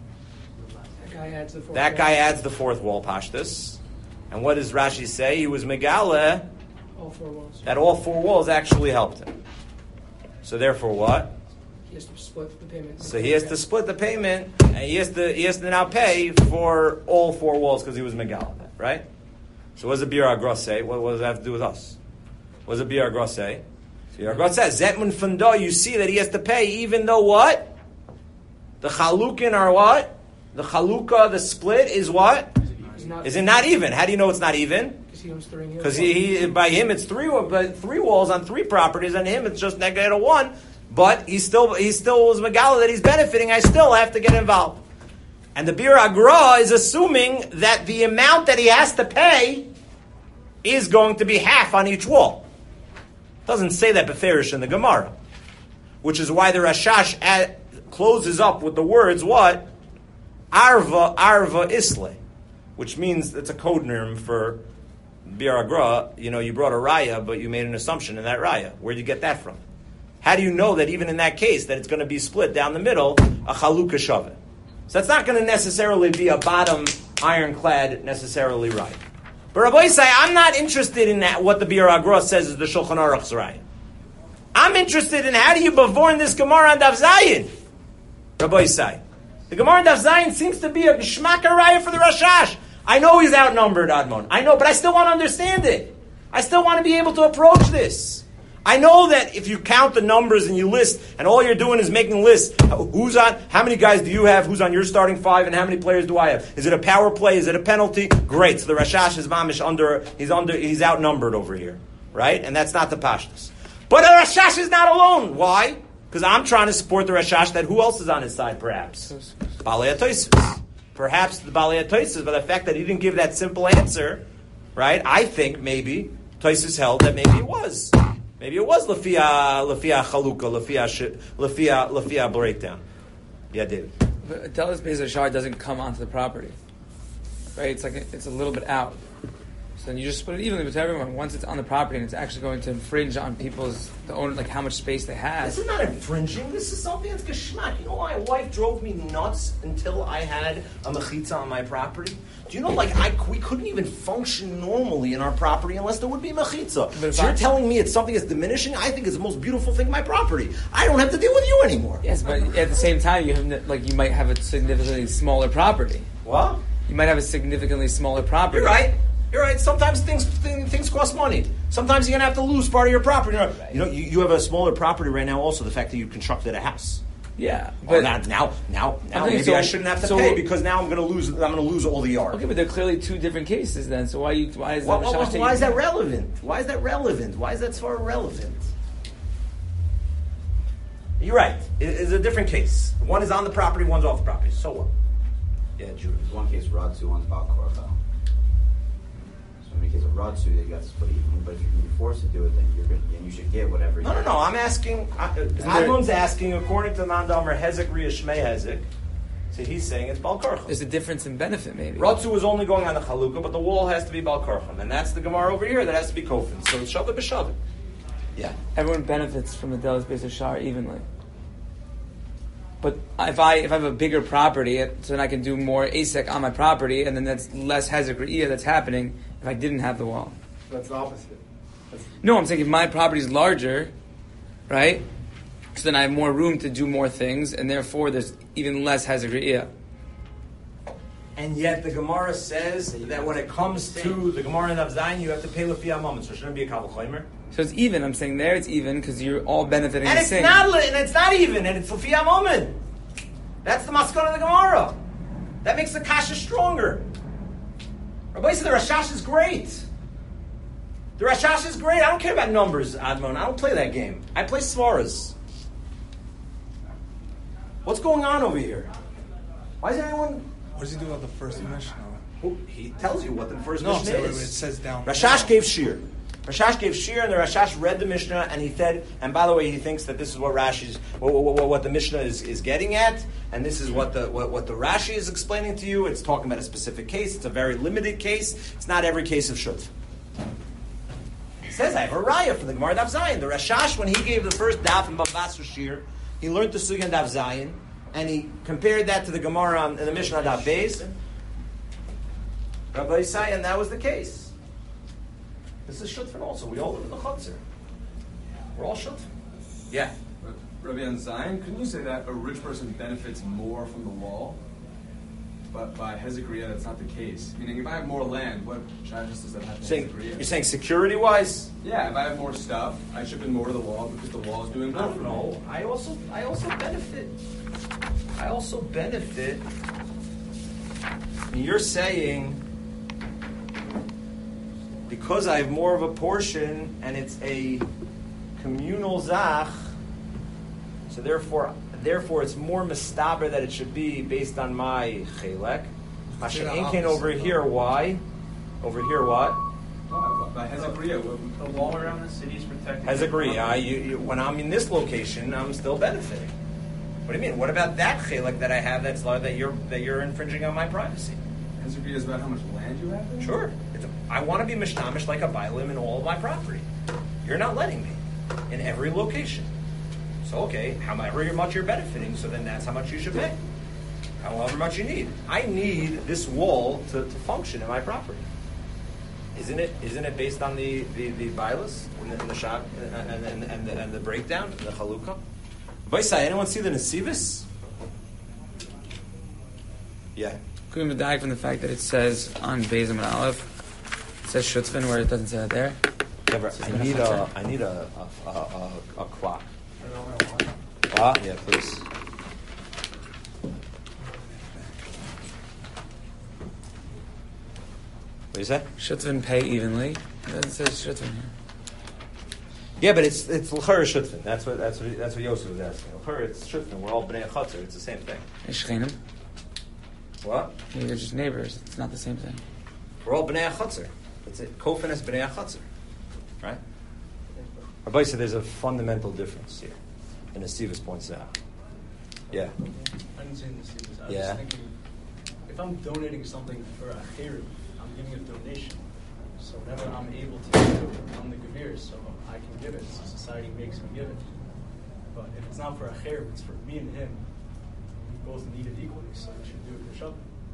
[SPEAKER 4] That guy adds the fourth.
[SPEAKER 1] That
[SPEAKER 4] wall.
[SPEAKER 1] guy adds the fourth wall, pashtus. And what does Rashi say? He was megale
[SPEAKER 4] All four walls.
[SPEAKER 1] that all four walls actually helped him. So therefore, what?
[SPEAKER 4] He has to split the payment.
[SPEAKER 1] So he has to split the payment, and he has to he has to now pay for all four walls because he was megal, right? So what does the Biur HaGra say? What, what does that have to do with us? What does the Biur HaGra say? So Biur HaGra says, Zetmun Funda, you see that he has to pay even though what? The chalukin are what? The chaluka, the split is what?
[SPEAKER 4] He's not,
[SPEAKER 1] Is it not even? How do you know it's not even?
[SPEAKER 4] Because he owns three.
[SPEAKER 1] Because he, he, by him it's three, but three walls on three properties, and him it's just negative one. But he still he still was megala that he's benefiting. I still have to get involved. And the Biur HaGra is assuming that the amount that he has to pay is going to be half on each wall. Doesn't say that beferish in the Gemara, which is why the Rashash at, closes up with the words what? Arva Arva Isle, which means it's a code name for Biur HaGra. You know, you brought a raya, but you made an assumption in that raya. Where do you get that from? How do you know that even in that case that it's going to be split down the middle, a chalukah shaveh? So that's not going to necessarily be a bottom ironclad necessarily right. But Rabbi say, I'm not interested in that, what the Biur HaGra says is the Shulchan Aruch's right. I'm interested in how do you bevorn this Gemara on Daf Zayin? Rabbi say. The Gemara on Daf Zayin seems to be a geshmak raya for the Rashash. I know he's outnumbered, Admon. I know, but I still want to understand it. I still want to be able to approach this. I know that if you count the numbers and you list, and all you're doing is making lists, who's on, how many guys do you have, who's on your starting five, and how many players do I have? Is it a power play? Is it a penalty? Great. So the Rashash is mamish under, he's under, he's outnumbered over here, right? And that's not the pashtus. But the Rashash is not alone. Why? Because I'm trying to support the Rashash that who else is on his side, perhaps? Balei HaTosfos. Perhaps the Balei HaTosfos, but the fact that he didn't give that simple answer, right? I think maybe Tosfos held that maybe it was. Maybe it was Lafia Lafia Chaluka, Lafia Lafia Lafia breakdown. Yeah, David.
[SPEAKER 2] But Delos Beis Hashar doesn't come onto the property, right? It's like a, it's a little bit out. So then you just split it evenly with everyone. Once it's on the property and it's actually going to infringe on people's the owner, like how much space they have.
[SPEAKER 1] This is not infringing. This is something that's geschmack. You know why my wife drove me nuts until I had a mechitza on my property? Do you know, like, I, we couldn't even function normally in our property unless there would be mechitza. So you're telling me it's something that's diminishing? I think it's the most beautiful thing in my property. I don't have to deal with you anymore.
[SPEAKER 2] Yes, but at the same time, you have like you might have a significantly smaller property.
[SPEAKER 1] What?
[SPEAKER 2] You might have a significantly smaller property.
[SPEAKER 1] You're right. You're right. Sometimes things things, things cost money. Sometimes you're gonna have to lose part of your property. You know, you, know you, you have a smaller property right now. Also, the fact that you constructed a house.
[SPEAKER 2] Yeah,
[SPEAKER 1] But
[SPEAKER 2] but
[SPEAKER 1] now, now, now, now
[SPEAKER 2] Okay,
[SPEAKER 1] maybe
[SPEAKER 2] so-
[SPEAKER 1] I shouldn't have to
[SPEAKER 2] so-
[SPEAKER 1] pay because now I'm gonna lose. I'm gonna lose all the yard.
[SPEAKER 2] okay, but they're clearly two different cases. Then, so why you why is
[SPEAKER 1] Why,
[SPEAKER 2] that?
[SPEAKER 1] why, why,
[SPEAKER 2] Rashash
[SPEAKER 1] why is that
[SPEAKER 2] taking-
[SPEAKER 1] relevant? Why is that relevant? Why is that so irrelevant? You're right. It, it's a different case. One is on the property, one's off the property. So what? Yeah, Judah.
[SPEAKER 5] There's one case Ratsu, one's Baal Korach. So in the case of Ratsu, you got to split even. But if you can be forced to do it, then you're going and you should get whatever.
[SPEAKER 1] No, no, no. I'm asking. Uh, Admon's asking according to Mandamer Hezek Ria Shmei Hezek. So he's saying it's Baal Korach.
[SPEAKER 2] There's a difference in benefit, maybe.
[SPEAKER 1] Ratsu is only going on the Chalukah, but the wall has to be Baal Korach, and that's the Gemara over here that has to be Kofin. So it's Shavah b'Shavah. Yeah.
[SPEAKER 2] Everyone benefits from the Delos Beis Hashar evenly. But if I if I have a bigger property, so then I can do more asek on my property, and then that's less hezek re'iyah that's happening if I didn't have the wall.
[SPEAKER 3] That's the opposite. That's,
[SPEAKER 2] No, I'm saying if my property is larger, right? So then I have more room to do more things, and therefore there's even less hezek re'iyah.
[SPEAKER 1] And yet the Gemara says that when it comes to the Gemara in Av Zayin, you have to pay Lefi HaMamon. So shouldn't it be a Kavul Chomer?
[SPEAKER 2] So it's even. I'm saying there it's even because you're all benefiting
[SPEAKER 1] And
[SPEAKER 2] the
[SPEAKER 1] it's
[SPEAKER 2] same.
[SPEAKER 1] not, li- and it's not even, and it's Lefi HaMamon. That's the Maskon of the Gemara. That makes the Kasha stronger. Rabbi said the Rashash is great. The Rashash is great. I don't care about numbers, Admon. I don't play that game. I play Svaras. What's going on over here? Why is anyone...
[SPEAKER 6] What does he do about the first Mishnah?
[SPEAKER 1] Well, he tells you what the first
[SPEAKER 6] No, I'm
[SPEAKER 1] Mishnah
[SPEAKER 6] saying
[SPEAKER 1] is.
[SPEAKER 6] it says down.
[SPEAKER 1] Rashash gave shir. Rashash gave shir, and the Rashash read the Mishnah, and he said, and by the way, he thinks that this is what Rashi's, what, what, what the Mishnah is, is getting at, and this is what the what, what the Rashi is explaining to you. It's talking about a specific case. It's a very limited case. It's not every case of shut. He says, I have a raya for the Gemara Daf Zayin. The Rashash, when he gave the first daf in Bavas shir, he learned the Sugya in Daf Zayin, and he compared that to the Gemara in the Mishnah Daf Beis. Rabbi Yisai, and that was the case. This is shutfin also. We all live in the chutzner. We're all shutfin. Yeah.
[SPEAKER 7] Rabbi on Zion, couldn't you say that a rich person benefits more from the wall? But by Hezekiah, that's not the case. Meaning, if I have more land, what charges does that have to
[SPEAKER 1] Saying,
[SPEAKER 7] Hezekiah?
[SPEAKER 1] you're saying security-wise?
[SPEAKER 7] Yeah, if I have more stuff, I chip in more to the wall because the wall is doing
[SPEAKER 1] I
[SPEAKER 7] more
[SPEAKER 1] don't
[SPEAKER 7] for me.
[SPEAKER 1] know. I also, I also benefit. I also benefit. You're saying because I have more of a portion and it's a communal zach, so therefore, therefore it's more mistaber that it should be based on my chelek. Masha'inkin over here, why? Over here, what?
[SPEAKER 7] Oh, by Hezekiah, what-
[SPEAKER 3] the wall around the city is protected.
[SPEAKER 1] Has agree. I, you, you, when I'm in this location, I'm still benefiting. What do you mean? What about that chelek that I have that's like, that you're that you're infringing on my privacy?
[SPEAKER 7] Hezekiah is about how much land you have there?
[SPEAKER 1] Sure. It's a, I want to be mishnamish like a bailim in all of my property. You're not letting me in every location. So okay, however much you're benefiting, so then that's how much you should pay. However much you need. I need this wall to, to function in my property. Isn't it? Isn't it based on the the the bilas and the, and the shot and and, and, the, and the breakdown and the chalukah? Vaisai, anyone see the nesivis? Yeah.
[SPEAKER 2] Could we die from the fact that it says on Bezim and Aleph, it says Shutzvin where it doesn't say it there?
[SPEAKER 1] Deborah, I need a I need a a, a, a, a clock. Ah, yeah, please. What do you say?
[SPEAKER 2] Shutzvin pay evenly. It doesn't say Shutzvin here.
[SPEAKER 1] Yeah, but it's it's l'char shutfin. That's what that's what that's what Yosef was asking. L'char, it's shutfin. We're all bnei chatzar. It's the same thing.
[SPEAKER 2] Hey, Shchenim.
[SPEAKER 1] What?
[SPEAKER 2] Hey, they're just neighbors. It's not the same thing.
[SPEAKER 1] We're all bnei chatzar. That's it. Kofin is bnei chatzar, right? Rabbi said there's a fundamental difference here, and Estivus points out. Yeah.
[SPEAKER 8] I didn't say this. I was
[SPEAKER 1] Yeah.
[SPEAKER 8] just thinking, if I'm donating something for a chayrim, I'm giving a donation. So whatever I'm able to do, I'm the Gavir, so I can give it. So society makes me give it. But if it's not for a Acher, it's for me and him. We both need it equally, so we should do it for Shabbat.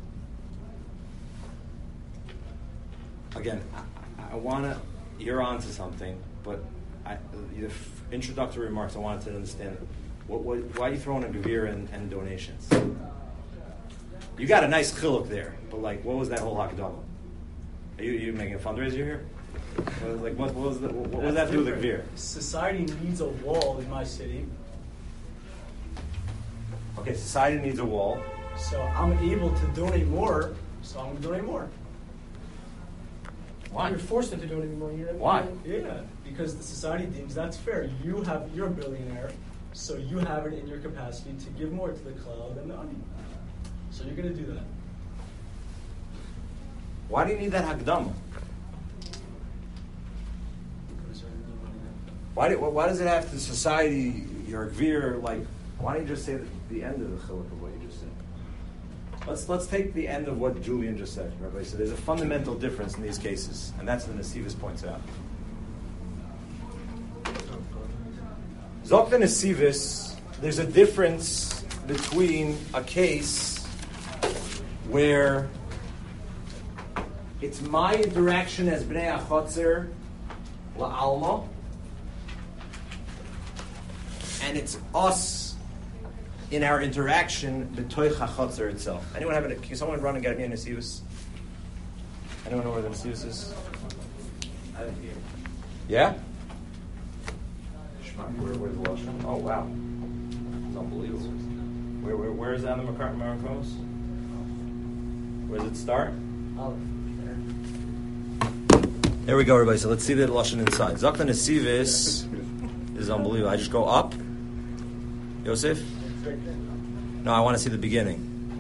[SPEAKER 1] Again, I, I want to, you're on to something, but I, the f- introductory remarks, I wanted to understand, what, what, why are you throwing a Gavir and, and donations? You got a nice chiluk there, but like, what was that whole Hakadama? Are you, you making a fundraiser here? What was, like, what, what was the, what, what does that do with the Gavir?
[SPEAKER 8] Society needs a wall in my city,
[SPEAKER 1] Okay, society needs a wall.
[SPEAKER 8] so I'm able to donate more, so I'm going to donate more.
[SPEAKER 1] Why?
[SPEAKER 4] You're forced into doing it more. You're
[SPEAKER 1] Why?
[SPEAKER 8] Yeah, because the society deems that's fair. You have, you're a billionaire, so you have it in your capacity to give more to the cloud than the ani. So you're going to do that.
[SPEAKER 1] Why do you need that Hakadama? Why, do, why does it have to society, your Gvir, like, why don't you just say the, the end of the chiluk of what you just said? Let's let's take the end of what Julian just said, Rabbi. So there's a fundamental difference in these cases, and that's what Nesivus points out. Zok the Nesivus, there's a difference between a case where it's my interaction as Bnei HaChotzer la'alma, and it's us in our interaction b'toich HaChotzer itself. Anyone have it? Can someone run and get me a Nesivus? Anyone know where the Nesivus is?
[SPEAKER 5] I didn't hear.
[SPEAKER 1] Yeah? Where, where's the Lashon? Oh, wow. It's unbelievable. Where, where, where is that in the Makar Marcos? Where does it start? There we go, everybody. So let's see the Lashon inside. Zakta Nesivus is unbelievable. I just go up. Yosef? No, I want to see the beginning.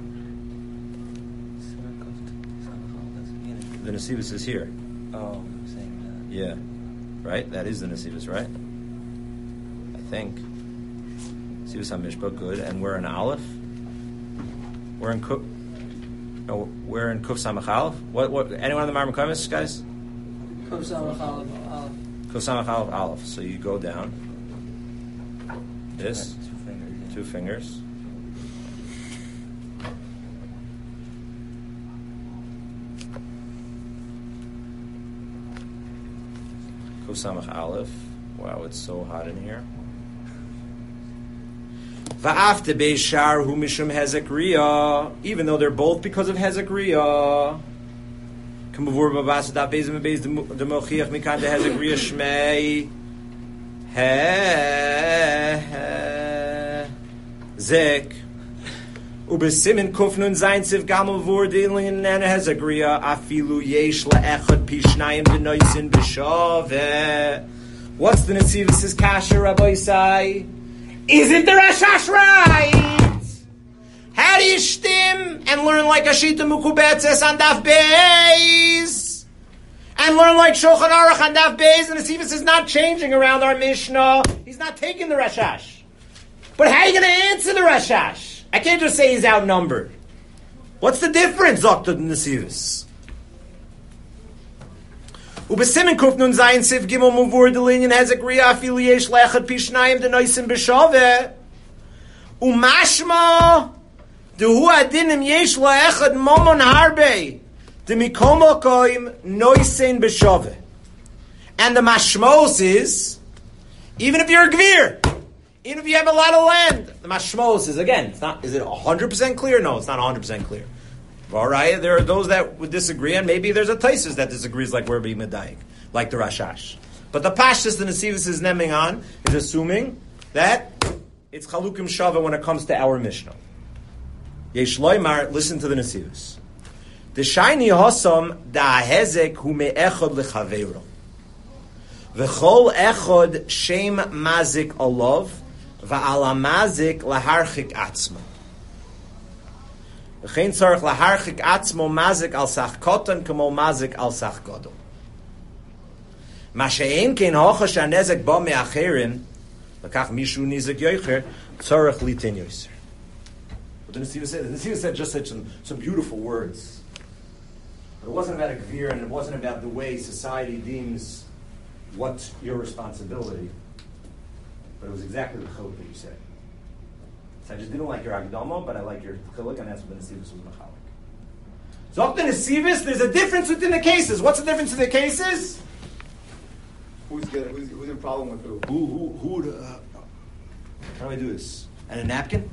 [SPEAKER 1] The Nesivus is here.
[SPEAKER 2] Oh, I'm saying
[SPEAKER 1] Yeah. Right? That is the Nesivus, right? I think. Nesivus HaMishpah, good. And we're in Aleph. We're in Kuf. No, we're in Kuf Samach Aleph. What? What? Anyone on the Marmar Komis, guys?
[SPEAKER 4] Kuf Samach Aleph.
[SPEAKER 1] Kuf Samach Aleph Aleph. So you go down. This.
[SPEAKER 2] that. Two fingers.
[SPEAKER 1] Two fingers. Kuf Samach Aleph. Wow, it's so hot in here. Va'afte beishar hu mishum hezek riyah, even though they're both because of hezek riyah. Kamavur babas da bezim bez de mochiach mikan de hezek riyah shmei he zek ubesimin kufnun zayin siv gamavur dilin and hezek riyah afilu yesh laechad pishnayim denoisin b'shaveh. What's the Nesivus' kasha, Rabbi Isai? Isn't the Rashash right? How do you shtim and learn like Ashita Mukubetzes on Daf Beis? And learn like Shulchan Aruch on Daf Beis? And the Nesivus is not changing around our Mishnah. He's not taking the Rashash. But how are you going to answer the Rashash? I can't just say he's outnumbered. What's the difference, Doctor Nesivus? Ubesimin kuf nun zayin sif gimel muvur delinyan hezek riyah afilu yesh le'echad pishnayim denoisim b'shaveh umashma dehu adinim yesh le'echad momon harbe demikom okoim noisin b'shaveh. And the mashmos is, even if you're a gvir, even if you have a lot of land, the mashmos is, again, it's not, is it one hundred percent clear? No, it's not one hundred percent clear. All right, there are those that would disagree, and maybe there's a Taisus that disagrees, like we're being medayik, like the Rashash. But the Pashtus the Nesivus is neming on is assuming that it's Chalukim Shava when it comes to our Mishnah. Yesh Loimar, listen to the Nesivus. The shiny hosam da hezek hu me'echod lechaveiro. V'chol echod shem mazik olav va'ala mazik laharchik atzma. V'chein tzarech laharchik atzmo mazik al sach kotan kamo mazik al sach godol. Ma she'en kein hocha she'anezek ba me'acherim l'kach mishu nizek yoicher tzarech litin yoiser. What the Nesivus said? The Nesivus said just such some, some beautiful words. But it wasn't about a gvir, and it wasn't about the way society deems what's your responsibility. But it was exactly the chiluk that you said. So I just didn't like your Agdama, but I like your chiluk, and that's what the Nesivus was machalik. So up the Nesivus, there's a difference within the cases. What's the difference in the cases?
[SPEAKER 5] Who's good? Who's, who's in problem with who?
[SPEAKER 1] Who, who, who, uh, how do I do this? And a napkin?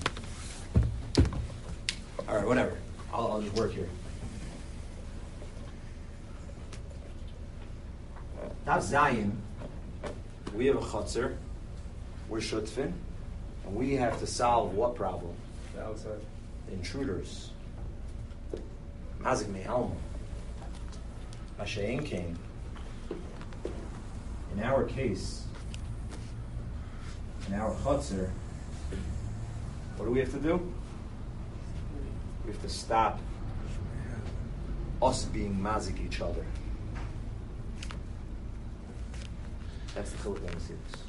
[SPEAKER 1] All right, whatever. I'll, I'll just work here. Tav Zayin, we have a chutzner, we're shutfin, and we have to solve what problem?
[SPEAKER 7] The outside.
[SPEAKER 1] The intruders. Mazik me'alma. Mashayin came. In our case, in our chutzner, what do we have to do? We have to stop us being mazik each other. That's the chiluk on the Nesivus.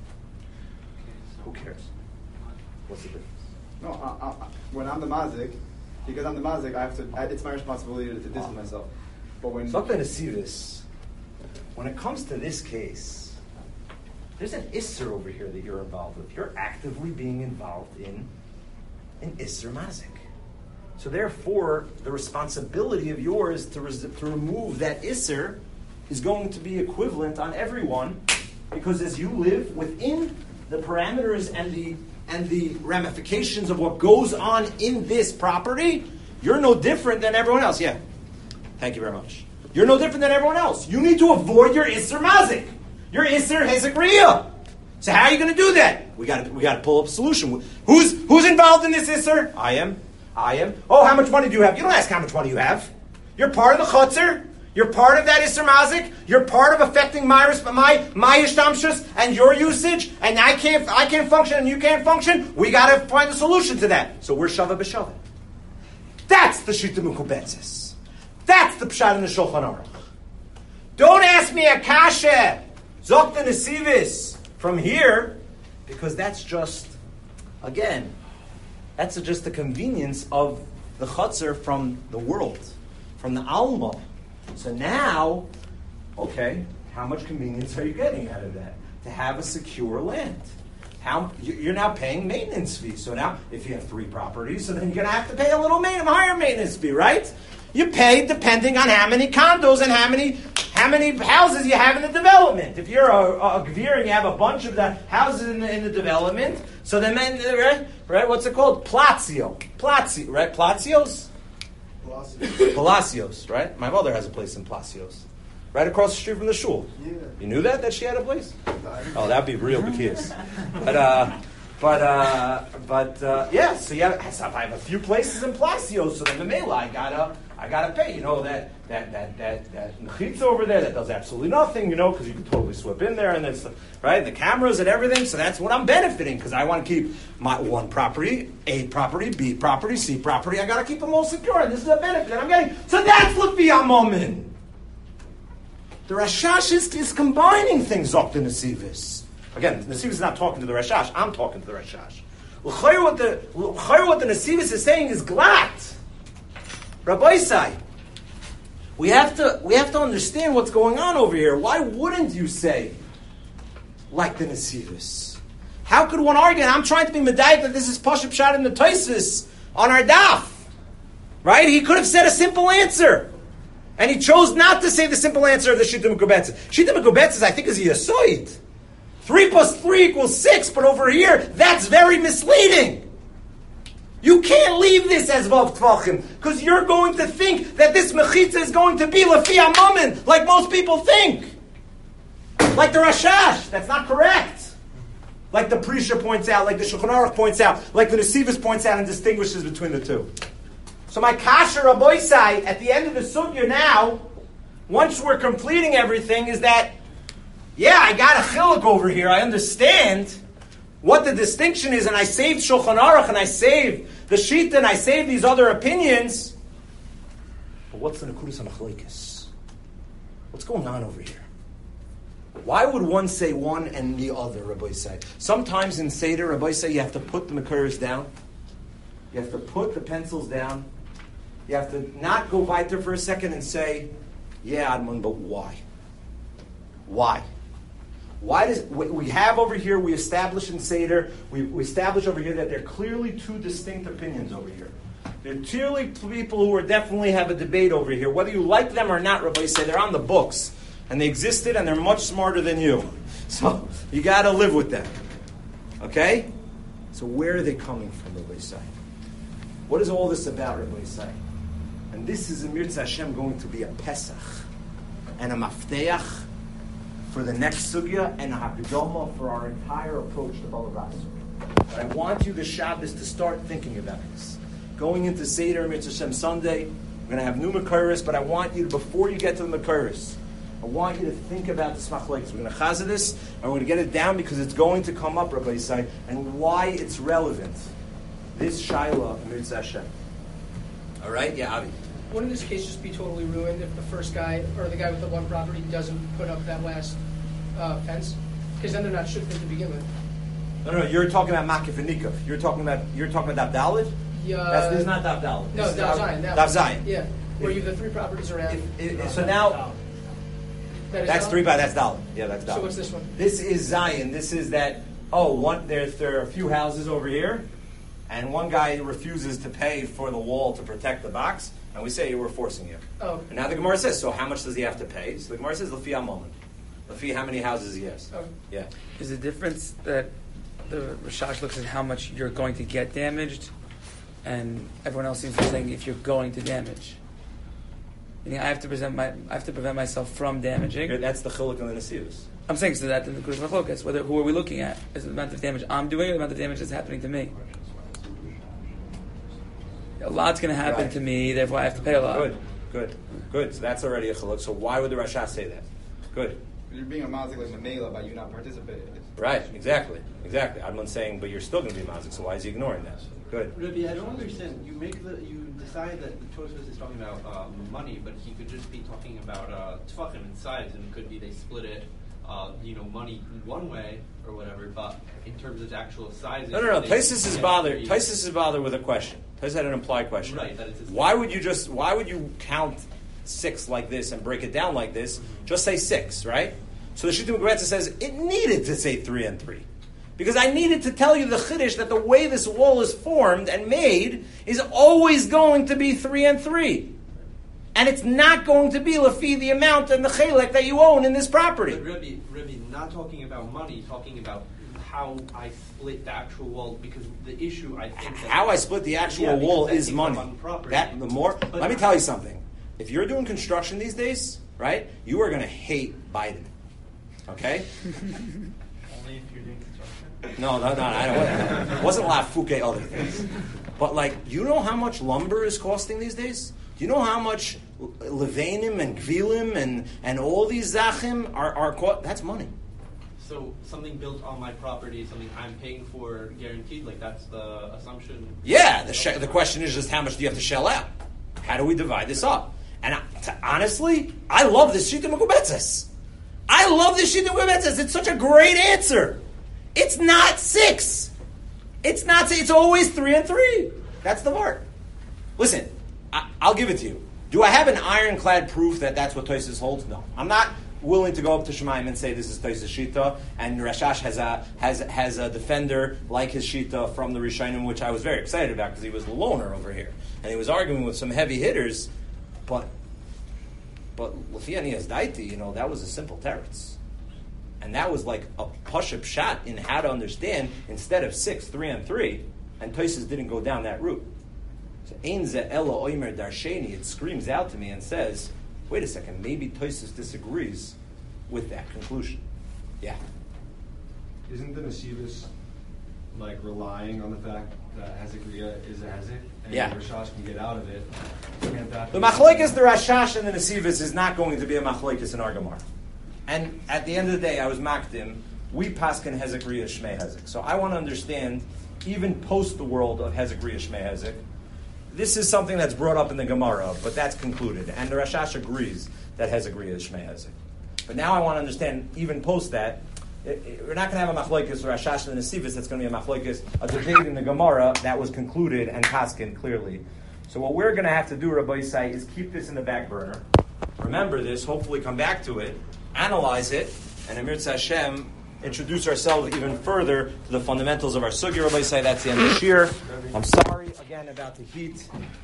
[SPEAKER 1] Who cares? What's the difference?
[SPEAKER 5] No, I, I, I- when I'm the mazik, because I'm the mazik, I have to. I, it's my responsibility to, to distance myself. But when
[SPEAKER 1] So up the Nesivus, when it comes to this case, there's an isser over here that you're involved with. You're actively being involved in an isser mazik. So therefore, the responsibility of yours to, res- to remove that isser is going to be equivalent on everyone, because as you live within the parameters and the and the ramifications of what goes on in this property, you're no different than everyone else. Yeah. Thank you very much. You're no different than everyone else. You need to avoid your isser mazik, your isser hezekriya. So how are you going to do that? We got to we got to pull up a solution. Who's who's involved in this isser? I am. I am. Oh, how much money do you have? You don't ask how much money you have. You're part of the chutzner. You're part of that isser mazik. You're part of affecting my my my ishtamshus and your usage. And I can't I can't function and you can't function. We got to find a solution to that. So we're shava b'shava. That's the shita mukubetzis. That's the pshat in the Shulchan Aruch. Don't ask me a kasha zok the Nesivus from here, because that's just, again, that's just the convenience of the chutzner from the world, from the alma. So now, okay, how much convenience are you getting out of that? To have a secure land. How you're now paying maintenance fees. So now, if you have three properties, so then you're going to have to pay a little ma- higher maintenance fee, right? You pay depending on how many condos and how many how many houses you have in the development. If you're a, a gvir and you have a bunch of the houses in the, in the development, so then, right, right, what's it called? Plazio. Plazio, right? Plazios? Palacios, right? My mother has a place in Palacios. Right across the street from the shul.
[SPEAKER 5] Yeah.
[SPEAKER 1] You knew that, that she had a place? Oh, that'd be real bekias. But, uh, but, uh, but, uh, yeah, so you have, so I have a few places in Palacios, so then the Mela, I gotta, I gotta pay, you know, that, that, that, that, that mechitza over there that does absolutely nothing, you know, because you can totally slip in there, and then, right, the cameras and everything, so that's what I'm benefiting, because I want to keep my one property, A property, B property, C property, I gotta keep them all secure, and this is a benefit that I'm getting. So that's Lefi Amomin. The Rashash is, is combining things up to Nesivus. Again, Nesivus is not talking to the Rashash, I'm talking to the Rashash. L'chayr what the, l'chayr what the Nesivus is saying is glat. Rabbi Isai, we have to we have to understand what's going on over here. Why wouldn't you say like the Nesivus? How could one argue? And I'm trying to be medayik that this is Pashup Pshat in the Tosfos on our daf. Right? He could have said a simple answer. And he chose not to say the simple answer of the Shita Mekubetzes. Shita Mekubetzes, I think, is a Yasoid. Three plus three equals six, but over here, that's very misleading. You can't leave this as Vav Tvachim, because you're going to think that this Mechitza is going to be Lefi Amamin, like most people think. Like the Rashash, that's not correct. Like the Prisha points out, like the Shulchan Aruch points out, like the Nesivus points out and distinguishes between the two. So my kasha Rabbi Isai, at the end of the sugya now, once we're completing everything, is that, yeah, I got a chiluk over here. I understand what the distinction is, and I saved Shulchan Aruch, and I saved the Shita, and I saved these other opinions. But what's the Nekudas HaMachlekes? What's going on over here? Why would one say one and the other, Rabbi Isai? Sometimes in Seder, Rabbi Isai, you have to put the Makuras down. You have to put the pencils down. You have to not go weiter for a second and say, yeah, Admon, but why? Why? Why does we have over here, we establish in Seder, we, we establish over here that there are clearly two distinct opinions over here. There are clearly people who are definitely have a debate over here. Whether you like them or not, Rabbi say, they're on the books. And they existed and they're much smarter than you. So you got to live with them. Okay? So where are they coming from, Rabbi say? What is all this about, Rabbi say? And this is, in Mirza Hashem, going to be a Pesach and a Mafteach for the next sugya and a Hakdama for our entire approach to Balavas. But I want you, the Shabbos, to start thinking about this. Going into Seder Mirza Hashem Sunday, we're going to have new Makaris, but I want you, to, before you get to the Makaris, I want you to think about this machlokes. We're going to chazah this, and we're going to get it down because it's going to come up, Rabbi Yisai, and why it's relevant. This Shaila, Mirza Hashem. All right? Yeah, Avi.
[SPEAKER 4] Wouldn't this case just be totally ruined if the first guy, or the guy with the one property, doesn't put up that last uh, fence? Because then they're not shifted to begin with.
[SPEAKER 1] No, no, you're talking about Makif and Nikaf. You're talking about, you're talking about Dav Daled?
[SPEAKER 4] Yeah.
[SPEAKER 1] That's, this is not Dav Daled.
[SPEAKER 4] No, Dav Zion.
[SPEAKER 1] Dav Zion.
[SPEAKER 4] Yeah, where you have the three properties around.
[SPEAKER 1] If, if, so now...
[SPEAKER 4] That is
[SPEAKER 1] That's
[SPEAKER 4] Dalet?
[SPEAKER 1] three by that's Dalet. Yeah, that's Dalet.
[SPEAKER 4] So what's this one?
[SPEAKER 1] This is Zion. This is that. Oh, one. There's there are a few houses over here, and one guy refuses to pay for the wall to protect the box, and we say we're forcing you.
[SPEAKER 4] Oh.
[SPEAKER 1] And now the Gemara says, so how much does he have to pay? So the Gemara says, Lefi Amon. Lefi how many houses he has.
[SPEAKER 4] Oh.
[SPEAKER 1] Yeah.
[SPEAKER 2] Is the difference that the Rashash looks at how much you're going to get damaged, and everyone else seems to be saying if you're going to damage. Meaning I have to present my, I have to prevent myself from damaging.
[SPEAKER 1] That's the chiluk and the nesivus.
[SPEAKER 2] I'm saying so that in the Kudos Machlokas, whether who are we looking at? Is it the amount of damage I'm doing or the amount of damage that's happening to me? A lot's going to happen
[SPEAKER 1] Right.
[SPEAKER 2] to me, therefore I have to pay a lot.
[SPEAKER 1] Good, good, good. So that's already a chiluk. So why would the Rasha say that? Good.
[SPEAKER 9] You're being a mazik like Mamela by you not participating.
[SPEAKER 1] Right, exactly, exactly. I'm not saying, but you're still going to be mazik, so why is he ignoring that? Good.
[SPEAKER 10] Rabbi, I don't understand. You make the you decide that the Tosfos is talking about uh, money, but he could just be talking about uh, tefachim and size, and it could be they split it, uh, you know, money one way or whatever. But in terms of actual size,
[SPEAKER 1] No, no, no. Taisus is bothered. Taisus is bothered with a question. Taisus had an implied question.
[SPEAKER 10] Right, that it's
[SPEAKER 1] why would you just? Why would you count six like this and break it down like this? Mm-hmm. Just say six, right? So the Shittim Gretza says it needed to say three and three. Because I needed to tell you the chiddush that the way this wall is formed and made is always going to be three and three. And it's not going to be lafi the amount and the chelek that you own in this property.
[SPEAKER 10] But Rabbi, Rabbi, not talking about money, talking about how I split the actual wall, because the issue, I think... That
[SPEAKER 1] how I split the actual
[SPEAKER 10] yeah,
[SPEAKER 1] wall
[SPEAKER 10] is
[SPEAKER 1] is money. That the more.
[SPEAKER 10] But
[SPEAKER 1] let me tell you something. If you're doing construction these days, right, you are going to hate Biden. Okay?
[SPEAKER 3] Only if you're doing construction.
[SPEAKER 1] No, no, no, I don't. It wasn't La Fouque other things. But, like, you know how much lumber is costing these days? Do you know how much Levanim and Gvilim and, and all these Zachim are, are co- that's money.
[SPEAKER 10] So something built on my property, something I'm paying for guaranteed, like that's the assumption?
[SPEAKER 1] Yeah, the, sh- the question is just how much do you have to shell out? How do we divide this up? And I, to, honestly, I love this Shita Mekubetzes. I love this Shita Mekubetzes. It's such a great answer. It's not six. It's not. It's always three and three. That's the part. Listen, I, I'll give it to you. Do I have an ironclad proof that that's what Tosfos holds? No, I'm not willing to go up to Shemaim and say this is Tosfos Shita, and Rashash has a has has a defender like his Shita from the Rishonim, which I was very excited about because he was the loner over here and he was arguing with some heavy hitters, but but Lefiani Daiti, you know, that was a simple teretz. And that was like a push-up shot in how to understand instead of six, three and three, and Tosfos didn't go down that route. So Ein ze ela oimer darsheni, it screams out to me and says, wait a second, maybe Tosfos disagrees with that conclusion. Yeah.
[SPEAKER 7] Isn't the Nesivus like relying on the fact that Hezekiah is a Hezek and
[SPEAKER 1] Yeah.
[SPEAKER 7] Rashash can get out of it? Can't that
[SPEAKER 1] The
[SPEAKER 7] be-
[SPEAKER 1] machlokes, the Rashash and the Nesivus is not going to be a machlokes in our Gemara. And at the end of the day, I was makdim, we paskin Hezekiah Shmei Hezek. So I want to understand, even post the world of Hezekiah Shmei Hezek, this is something that's brought up in the Gemara, but that's concluded. And the Rashash agrees that Hezekiah is Shmei Hezek. But now I want to understand, even post that, it, it, we're not going to have a machlokes, Rashash and Nesivus, that's going to be a machlokes, a debate in the Gemara that was concluded and paskin clearly So what we're going to have to do, Rabbi Yisai, is keep this in the back burner. Remember this, hopefully come back to it, analyze it, and Amir Hashem, introduce ourselves even further to the fundamentals of our sugya. Rabbi Yisai, that's the end of the shir. I'm sorry again about the heat.